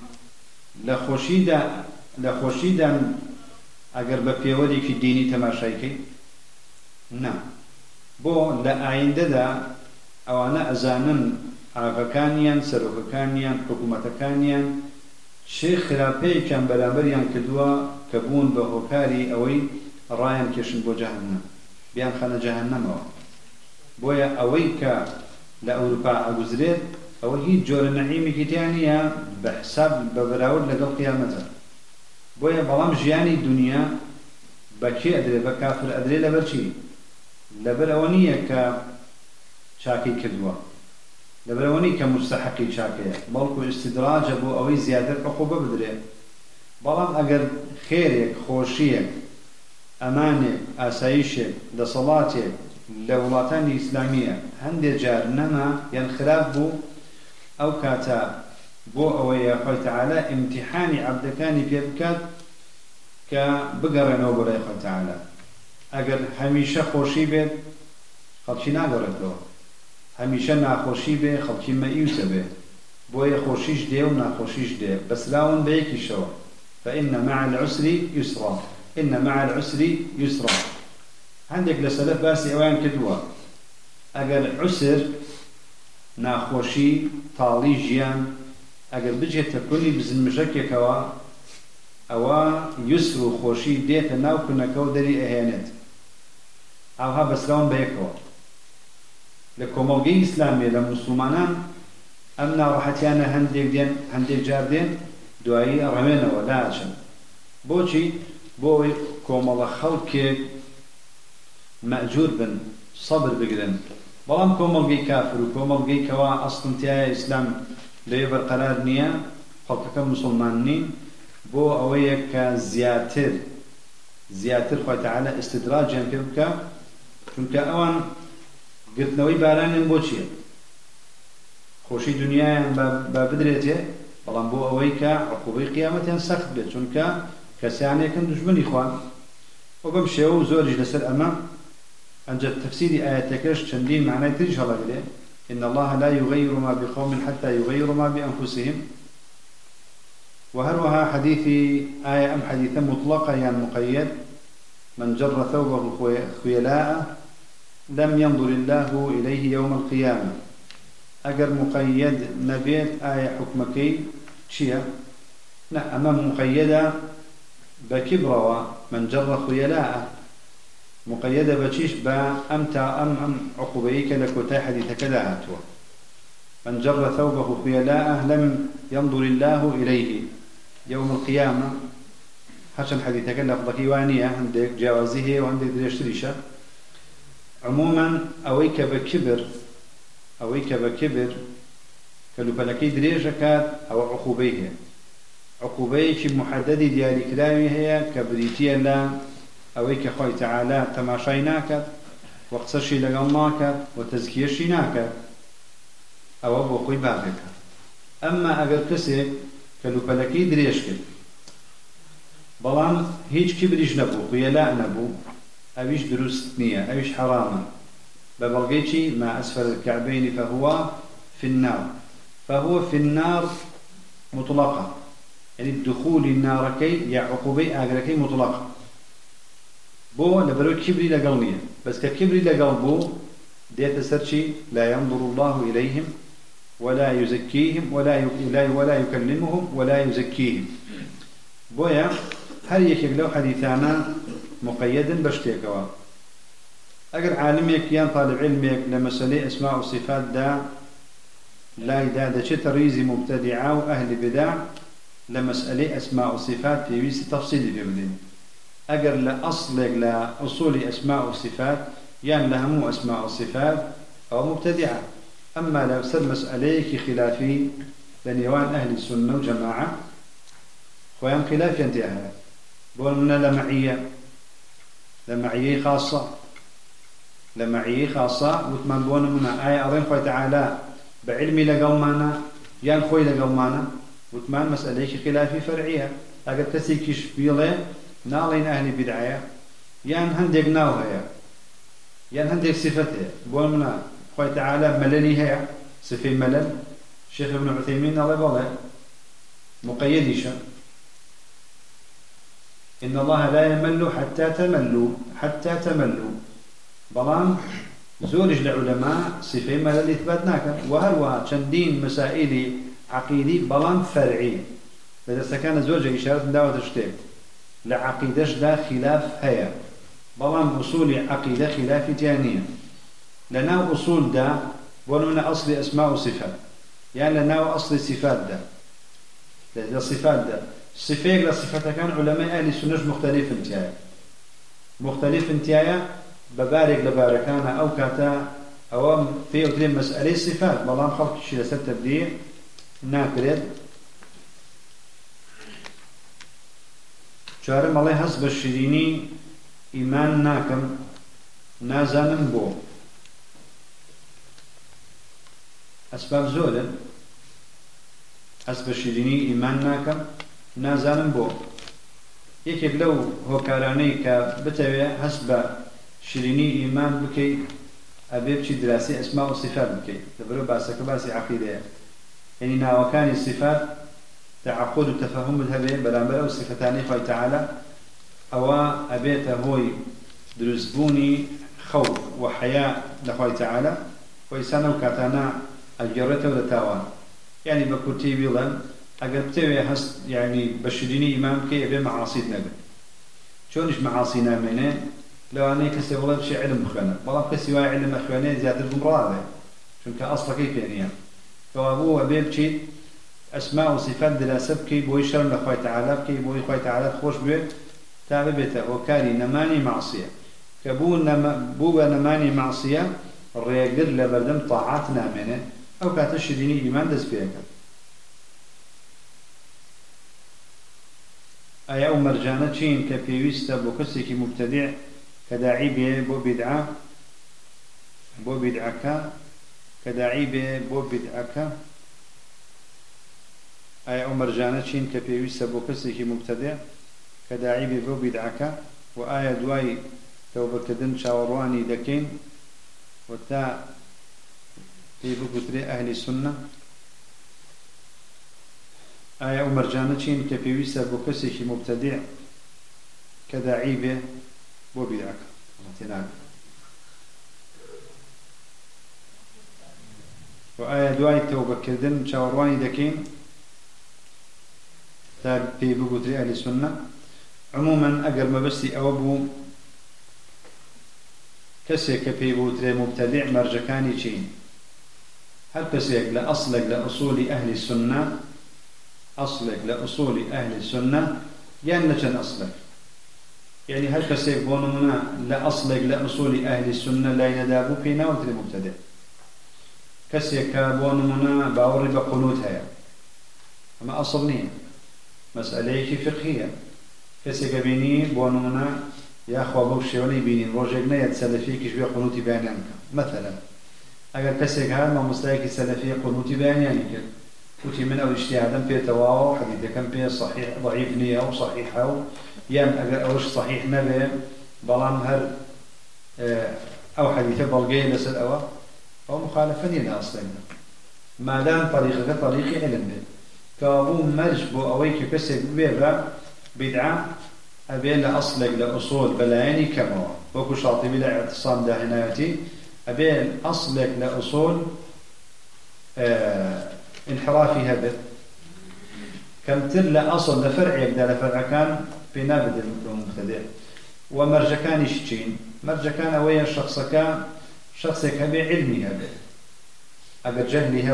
لخوشي دا أقر ببيوريكي ديني تماشايكي نعم بو لأعين دا أوانا أزانن عاقكانيان سروكانيان حكومتكانيان شيخ خلافي كان برامبريان كدوا كبون بهوكاري أوي رايان كيشن بو جهنم بيان خانا جهنم بويا أويك لأوروبا أغزريت أو هي جور النعيمي كتانية بحساب ببراود لقل قيامته بويا بلام جياني الدنيا بكي أدري بكافر أدري لبرشي لبرونية كشاكي كدوا لبرونية كمستحقي شاكي بلكو استدراج أبو أوي زيادة عقوبة بدري بلام أقر خيرك خوشيك أمانك أسايشك لصلاتك لولاتان إسلامية هندي جار نما ينخلاف بو أو كاتا بو أوي خوي تعالى امتحان عبدكاني بيبكات كبقر نوبر يا خوي تعالى أقر هميشة خوشي بيت خلشي ناقرت له هميشة ناخوشي بيت خلشي ما يوسى بيت بو يخوشيش دي وناخوشيش دي بس لاون بيكي شو فإن مع العسر يسرا إن مع العسر يسرا عندك لسلف باسي أوان كدوا أقل عسر ناخوشي طالي جيان أقل بجهة تكوني بزن مشكك أوا يسر خوشي ديت ناو كنا كودري أهانت أوها بس لون بيكوا لكومالجي إسلامي لمسلمانان ئەم ناڕەحەتیانە هەندێک دێن هەندێک جار دێن دوایی ڕەوێنەوە لاچن بۆچی بۆ ئەوەی کۆمەڵە خەڵکێک مەئجور بن سەبر بگرن بەڵام کۆمەڵگەی کافر و کۆمەڵگەی کەوا ئەسڵنتیایە ئیسلام لەوێ بەرقەرار نییە خەڵکەکە موسڵمان نین بۆ ئەوەیە کە زیاتر خۆی تەعالە ئیستیدراجیان پێ بکە چونکە ئەوان گرتنەوەی بارانیان بۆ چییە خۆشی دنیایان با بدرێتێ بەڵام بۆ ئەوەی کە عقوبەی قیامەتیان سەخت بێت چونکە کەسیانێکن دوژمنی خوان و بەم شێوە و زۆریش لەسەر ئەمە ئەنجە تفسیری ئاەتەکەش چەندین معنای تریش هەڵەگرێ إن الله لا يغير ما بقوم حتى يغيروا ما بأنفسهم وهروها حديثي آية أم حديثا مطلقة يعني مقيد من جر ثوبه خيلاء لم ينظر الله إليه يوم القيامة أجر مقيد نبيت آية حكمكي شيا لا أمام مقيدة بكبروا من جر خيلاء مقيدة بشيش با أم عقوبيك لكوتا حديث كذا هاتوا من جر ثوبه خيلاء لم ينظر الله إليه يوم القيامة حشن حديث كذا لفظك وانية عندك جوازه وعندك دريشتريشة عموما أويك بكبر كلو فلكي دريجكات أو عقوبيه عقوبيك محدد ديالي كلامي هي كبريتيا لا أويك خوي تعالى تماشيناك وقصشي لقلناك وتزكيشيناك أو أبو خوي بابك أما أقل كسي كلو فلكي دريجك بلان هيج كبريج نبو خيلاء نبو أويش دروست نية أويش حراما ببلغيتي ما أسفل الكعبين فهو في النار مطلقة يعني الدخول النار كي يا عقوبي أجركي مطلقة بو لبرو كبري لقلنية بس ككبري لقلبو ديت سرشي لا ينظر الله إليهم ولا يزكيهم ولا يكلمهم ولا يزكيهم بويا هل يكيك لو حديثانا مقيدا بشتيكوا أجر عالمك يان طالب علمك لمسألة أسماء وصفات دا لا دا تريزي مبتدعة وأهل بدع لمسألة أسماء وصفات في ويس تفصيلي في بدين أجر لأصلك لأصول أسماء وصفات يان لهمو أسماء وصفات أو مبتدعة أما لو سر مسألة خلافي لنيوان أهل السنة وجماعة خوان خلاف ينتهي بولنا لمعية خاصة وثمان بون منا آية أظن خوي تعالى بعلمي لقومانا يان خوي لقومانا وثمان مسألة خلافي فرعية أقد تسيكيش بيضي نالين أهل بدعية يان هندق ناوها يان هندق صفتها بون منا خوي تعالى ملني هي صفي ملل الشيخ ابن عثيمين الله يبالي مقيديش إن الله لا يمل حتى تملوا بلان زورج لعلماء صفين ما للإثباتناك وهروها چندين مسائل عقيدي بلان فرعي لذا كان زوجة إشارة دعوة الشتيك لعقيدش دا خلاف هيا بلان أصول عقيدة خلاف تانية لنا أصول دا ولمن أصل أسماء وصفات يعني لنا أصل صفات دا لذا صفات دا صفيق لصفات كان علماء أهل السنة مختلف انتيايا ببارك لباركانا أو كاتا أو في أكلم مسألة صفات بلان خلق الشيء لسر تبديع ناكرد شارم الله حسب الشريني إيمان ناكم نازانم بو أسباب زولة حسب الشريني إيمان ناكم نازانم بو يكيك لو هو كاراني كبتوي حسب شريني إيمان بكي أبيب شي دراسي أسماء وصفات بكي تبرو باسك باسي عقيدة يعني ناوكاني الصفات تعقد وتفهم الهبين بلانبلا وصفتاني خوي تعالى أو أبيت هوي درزبوني خوف وحياء لخوي تعالى ويسانا وكاتانا الجرة ولتاوان يعني بكرتي بيلا أقرب تبي هست يعني بشريني إمام كي أبي معاصي نقل شونش معاصي نامينه لو أنا كسي والله بشي علم أخوانا والله كسي واي علم أخوانا زيادة المرادة شون كأصلا كيف يعني كوابو وبيبشي أسماء وصفات دراسة بكي بوي شرم لخوي تعالى بكي بوي خوي تعالى خوش بيه تابع بيته وكاري نماني معصية كبو نماني معصية الرياقر لبردم طاعات نامنه أو كاتش ديني إيمان دز فيك أي أو مرجانة شين كبيويستا بوكسيكي مبتدع كداعي بيه بو بدعك كداعي بيه بو بدعك أي أو مرجانة شين كبيويستا بوكسيكي مبتدع كداعي بيه بو بدعك وآية دواي توبة كدن شاورواني دكين وتا في بكتري أهل السنة آية ومرجانة شين كبيويسا بكسيكي مبتدع كداعي به وبدعك وآية دواي توبة كدن شاورواني دكين تا في بكتري أهل السنة عموما أقل ما بسي أوبو كسيك في بوتري مبتدع مرجكاني شين هل كسيك لأصلك لأصول أهل السنة أصلك لأصول أهل السنة يعني لشان أصلك يعني هل كسيك بونمنا لأصلك لأصول أهل السنة لا يندابو فينا وتري مبتدع كسيك بونمنا باوري بقنوتها أما أصلني مسألة فقهية كسيك بيني بونمنا يا أخوة بوشي ولي بينين روجيقنا يتسلفي كشبه قنوتي بيانيانك مثلا أقل كسيك هذا ما مستيقي سلفي قنوتي بيانيانك وتي من أو اجتهادا في تواو حديثة كان في صحيح ضعيف نية أو صحيح أو يام أقل أوش صحيح نبي بلان هر أو حديثة بلغي لسل أو مخالفني لأصلين ما دام طريقي علم به كابو مرج بو أويك كسيك بيبا بدعة أبين لأصلك لأصول بلايني كما وكو شاطبي لاعتصام داهناتي أبين أصلك لأصول انحرافي هبت كم تلا أصل لفرع يبدأ لفرع كان في نابد المبتدع ومرجكان يشتين مرجكان أويا شخصك هبي علمي هبت أقل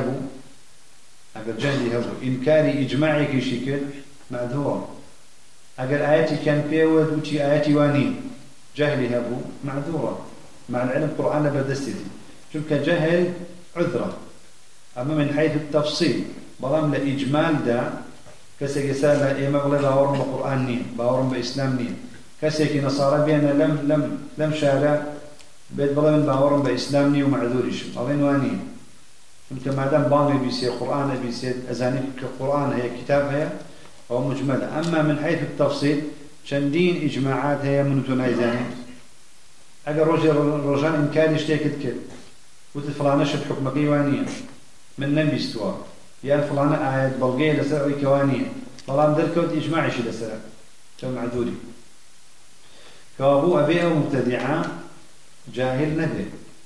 جهلي هبو إنكاري إجماعي كي شكل معذور أقل آياتي كان فيه ودوتي آياتي وانين جهلي هبو معذورة مع العلم القرآن بدستي شوف جهل عذرة أما من حيث التفصيل بلام لإجمال دا كسيك يسال إيما بغلي باورم بقرآن نين باورم بإسلام نين كسيك نصارى بينا لم شارع بيت بلام باورم بإسلام نين ومعذوريش أظن وانين شوف ما دام باني بيسي قرآن بيسي أزاني القرآن هي كتاب هي أو مجملة أما من حيث التفصيل شندين إجماعات هي من تنايزاني أجر رجال إمكان يشتكت كده وتفلانش بحكم قيوانية من نبي استوى يا فلانة آيات بلغية لسرعي كوانية فلان دركوت إجماعي شي لسرع كم عذوري كابو أبيه مبتدعا جاهل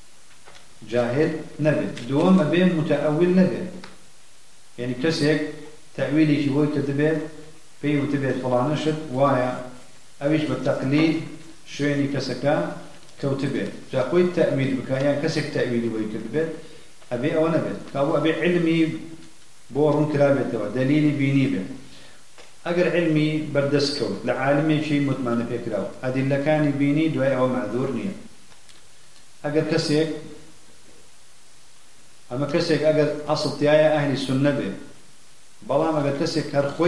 نبي دوم أبيه متأول نبي يعني كسيك تأويلي في بوي كتبه في وتبه فلانشت وايا أبيش بالتقليد شويني كسكا كوتبه جاكوي التأويل بكايا كسك تأويلي بوي كتبه أبي أو نبي كابو أبي علمي بورن كلابته دليلي بيني به أجر علمي بردسكو لعالمي شيء متمانع فكره أدلة كان بيني دواء أو معذور نية أجر كسك أما كسك أجر أصل تيايا أهل السنة به بلام أجر كسك هرخوي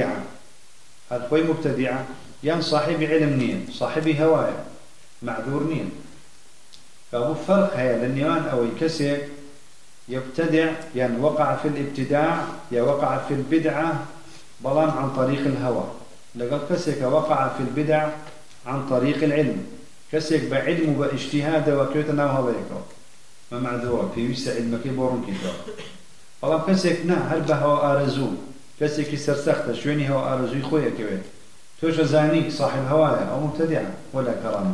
مبتدعة يعني صاحبي علم نية صاحبي هواية معذور نية فهو فرق هي للنيوان أو يكسك يبتدع يعني وقع في الابتداع يا وقع في البدعة بلام عن طريق الهوى لقد كسك وقع في البدع عن طريق العلم كسك بعلم وباجتهاد وكيوتنا وهذا ما معذور في وسع علمك بورن كتاب بلام كسك نا هل بها آرزو كسك يسرسخت شويني هو آرزو خويا كويت توش زاني صاحب هوايا أو مبتدع ولا كرامة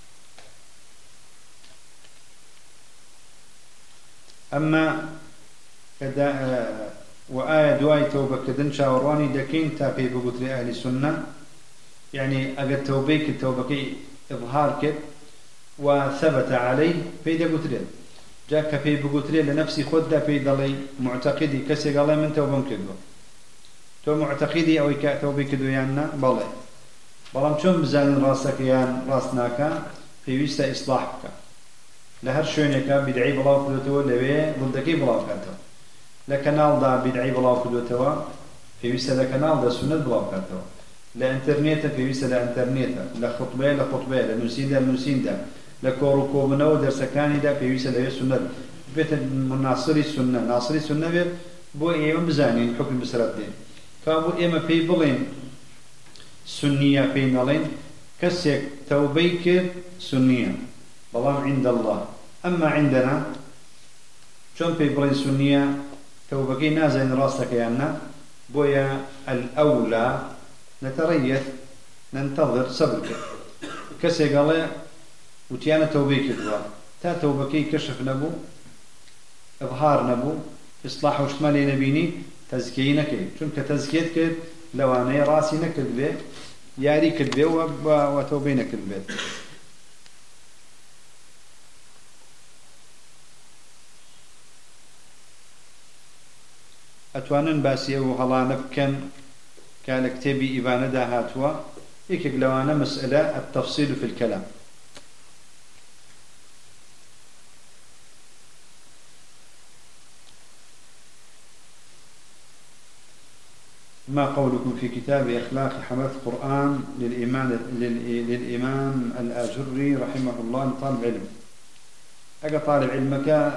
أما كدا وآية دواي توبة كدن شاورواني دكين تابي بقتل أهل السنة يعني أجد توبيك التوبة إظهار كد وثبت عليه في دقتل جاك في بقولتري لنفسي خد في ضلي معتقدي كسي قال من توبم كدو تو معتقدي أو كأتوبي كدو يانا بالله بلام شون بزان راسك يان راسناك في وسط إصلاحك لهر شونك بدعي بلاو كدوتو لوي ضدكي بلاو كاتو لكنال دا بدعي بلاو كدوتو في وسط لكنال دا سنة بلاو كاتو لإنترنت في وسط لإنترنت لخطبة لنسين دا لكوركو منو درسكاني دا في وسط لسنة بيت مناصري السنة ناصري السنة بيت بو إيما بزانين حكم بسرد دين كابو إيما في بلين سنية في نلين كسيك توبيك سنية بلام عند الله أما عندنا شون في بلين سنية توبكي نازل راسك يانا بويا الأولى نتريث ننتظر صبرك كسيك الله وتيانا توبيك دوا تا توبكي كشف نبو إظهار نبو إصلاح وشمالي نبيني تزكية نكد چونك تزكية كد لواني راسي نكد به ياري كد به وتوبي نكد به أتوانن باسيه وهلا نفكن كان كتابي إبانة داهاتوا يكيك لوانا مسألة التفصيل في الكلام ما قولكم في كتاب أخلاق حملة القرآن للإمام الآجري رحمه الله طالب علم أجا طالب علمك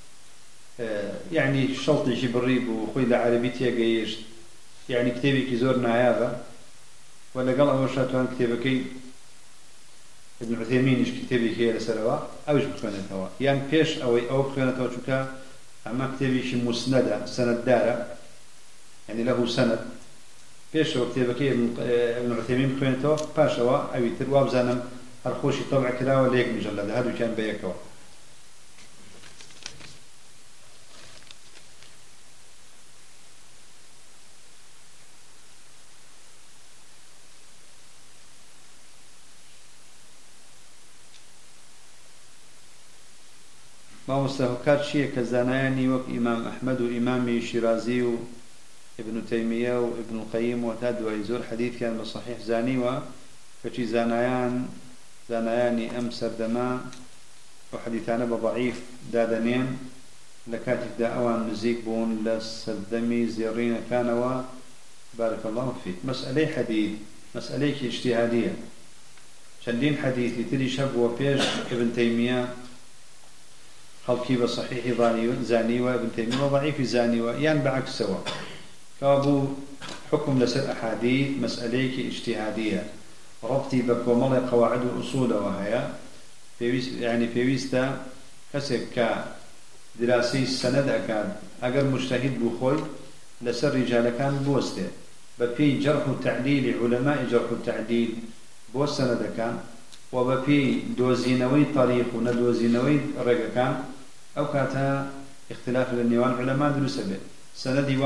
يعني شلطي جبريب وخوي لعربيتي جيش يعني كتابي كزورنا هذا ولا قال أول شاتوان كتابك ابن عثيمين إيش كتابي كي لسلوا أوش بخوانة هوا يعني بيش أو بخوانة هوا شوكا أما كتابي شي مسندة سند دارة يعني له سند بيش كتابك ابن عثيمين بخوانة هوا باش هوا أو يترواب زانم هرخوشي طبع كلا ولا يك مجلد هذا كان بيكوا ما مستهكات شيء كزاناني وك إمام أحمد وإمام شيرازي وابن تيمية وابن القيم وتاد ويزور حديث كان بصحيح زاني وكشي زانياني أمسر دماء وحديثان بضعيف دادنين لكاتف داوان نزيك بون لسدمي زيرين كان بارك الله فيك مسألة حديث مسألة اجتهادية شندين حديث يتري شب وبيش ابن تيمية خلقي بصحيح زاني وابن تيمية وضعيف زاني ويان بعكس سوا كابو حكم لسر أحاديث مسألة اجتهادية ربطي بكومل قواعد الأصول وهي يعني في ويستا كسب كدراسي السند أكاد أجر مجتهد بخوي لسر رجال كان بوسته بفي جرح وتعديل علماء جرح التعديل بوس سند كان وبفي دوزينوي طريق وندوزينوي رجع كان أو كاتا اختلاف النيوان علماء دروسه سندي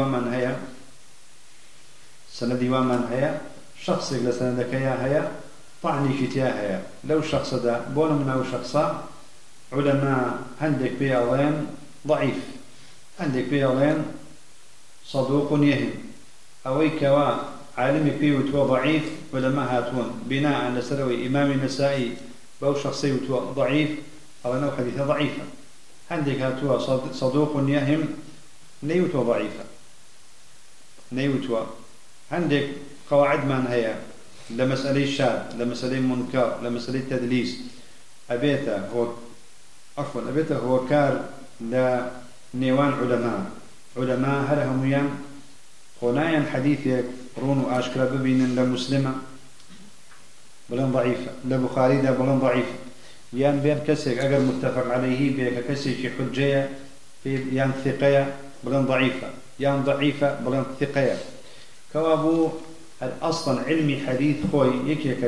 ومن هيا شخص يقول سندك يا هيا طعني في هيا لو شخص ده بون من أو شخصا علماء عندك بيالين ضعيف عندك بيالين صدوق يهم أوي كوا عالم بيه وتو ضعيف علماء هاتون بناء على سروي إمام النسائي بو شخصي وتو ضعيف أو أنه حديثة ضعيفة عندك هاتوا صدوق يهم نيوتو ضعيفة نيوتو عندك قواعد من هي لمسألة شاذ لمسألة منكر لمسألة تدليس أبيته هو كار لنيوان علماء هلهم يان هنايا حديث رونو أشكال ببين لمسلمة بلن ضعيفة لبخاري ده بلن ضعيفة يان بين كسيك أجر متفق عليه بيك كسيك حجية في يان ثقية بلن ضعيفة يان ضعيفة بلن ثقية كوابو الأصل علمي حديث خوي يكيك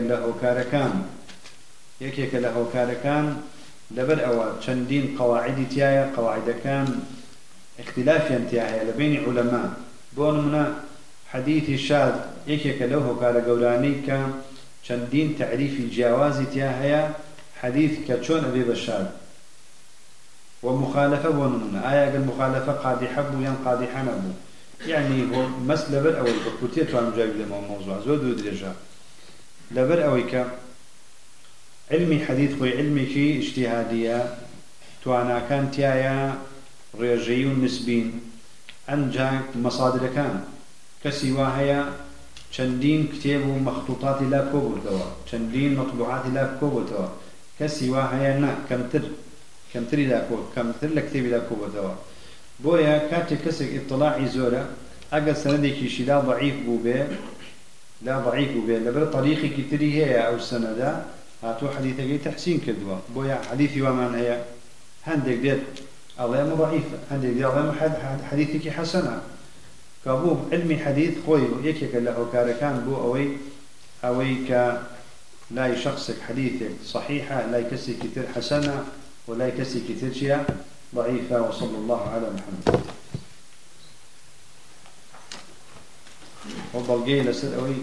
له كاركان لبر أواد شندين قواعد تيايا قواعد كان اختلافيا تيايا لبين علماء بون منا حديث الشاذ يكيك له كارقولاني كان شندين تعريف الجواز تيايا حديث كتشون أبي بشار ومخالفة ونمنا آية المخالفة قادحة بو ين قادحة نبو يعني هو مس لبر أو البكوتية وعن مجاوب لما موضوع زود ودرجة لبر أويك علمي حديث خوي علمي كي اجتهادية توانا كان تيايا رياجي نسبين أنجا مصادر كان كسواهيا چندين كتاب ومخطوطات لا كوبو توا چندين مطبوعات لا كوبو توا كسواهيا نا كمتر لا كوب كمتر لكتاب لا كوبو توا بويا كاتي كسك اطلاعي زورا أقل سندي شي لا ضعيف بوبي لا ضعيف بوبي لبر طريقي كتري هي أو السندا هاتو حديثك تحسين كدوا بويا حديثي ومان هي هندك ديت الله مو ضعيفة هندك ديت الله حديثك حسنة كابو علمي حديث خوي يكيك له كاركان بو أوي لا يشخصك حديثك صحيحة لا يكسي كتير حسنة ولا يكسي كتير شيء ضعيفة وصلى الله على محمد وضل جاي لسد أوي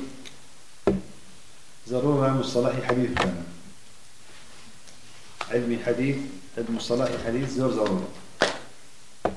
ضرورة مصطلح حديث كان علمي حديث المصطلح حديث زور ضرورة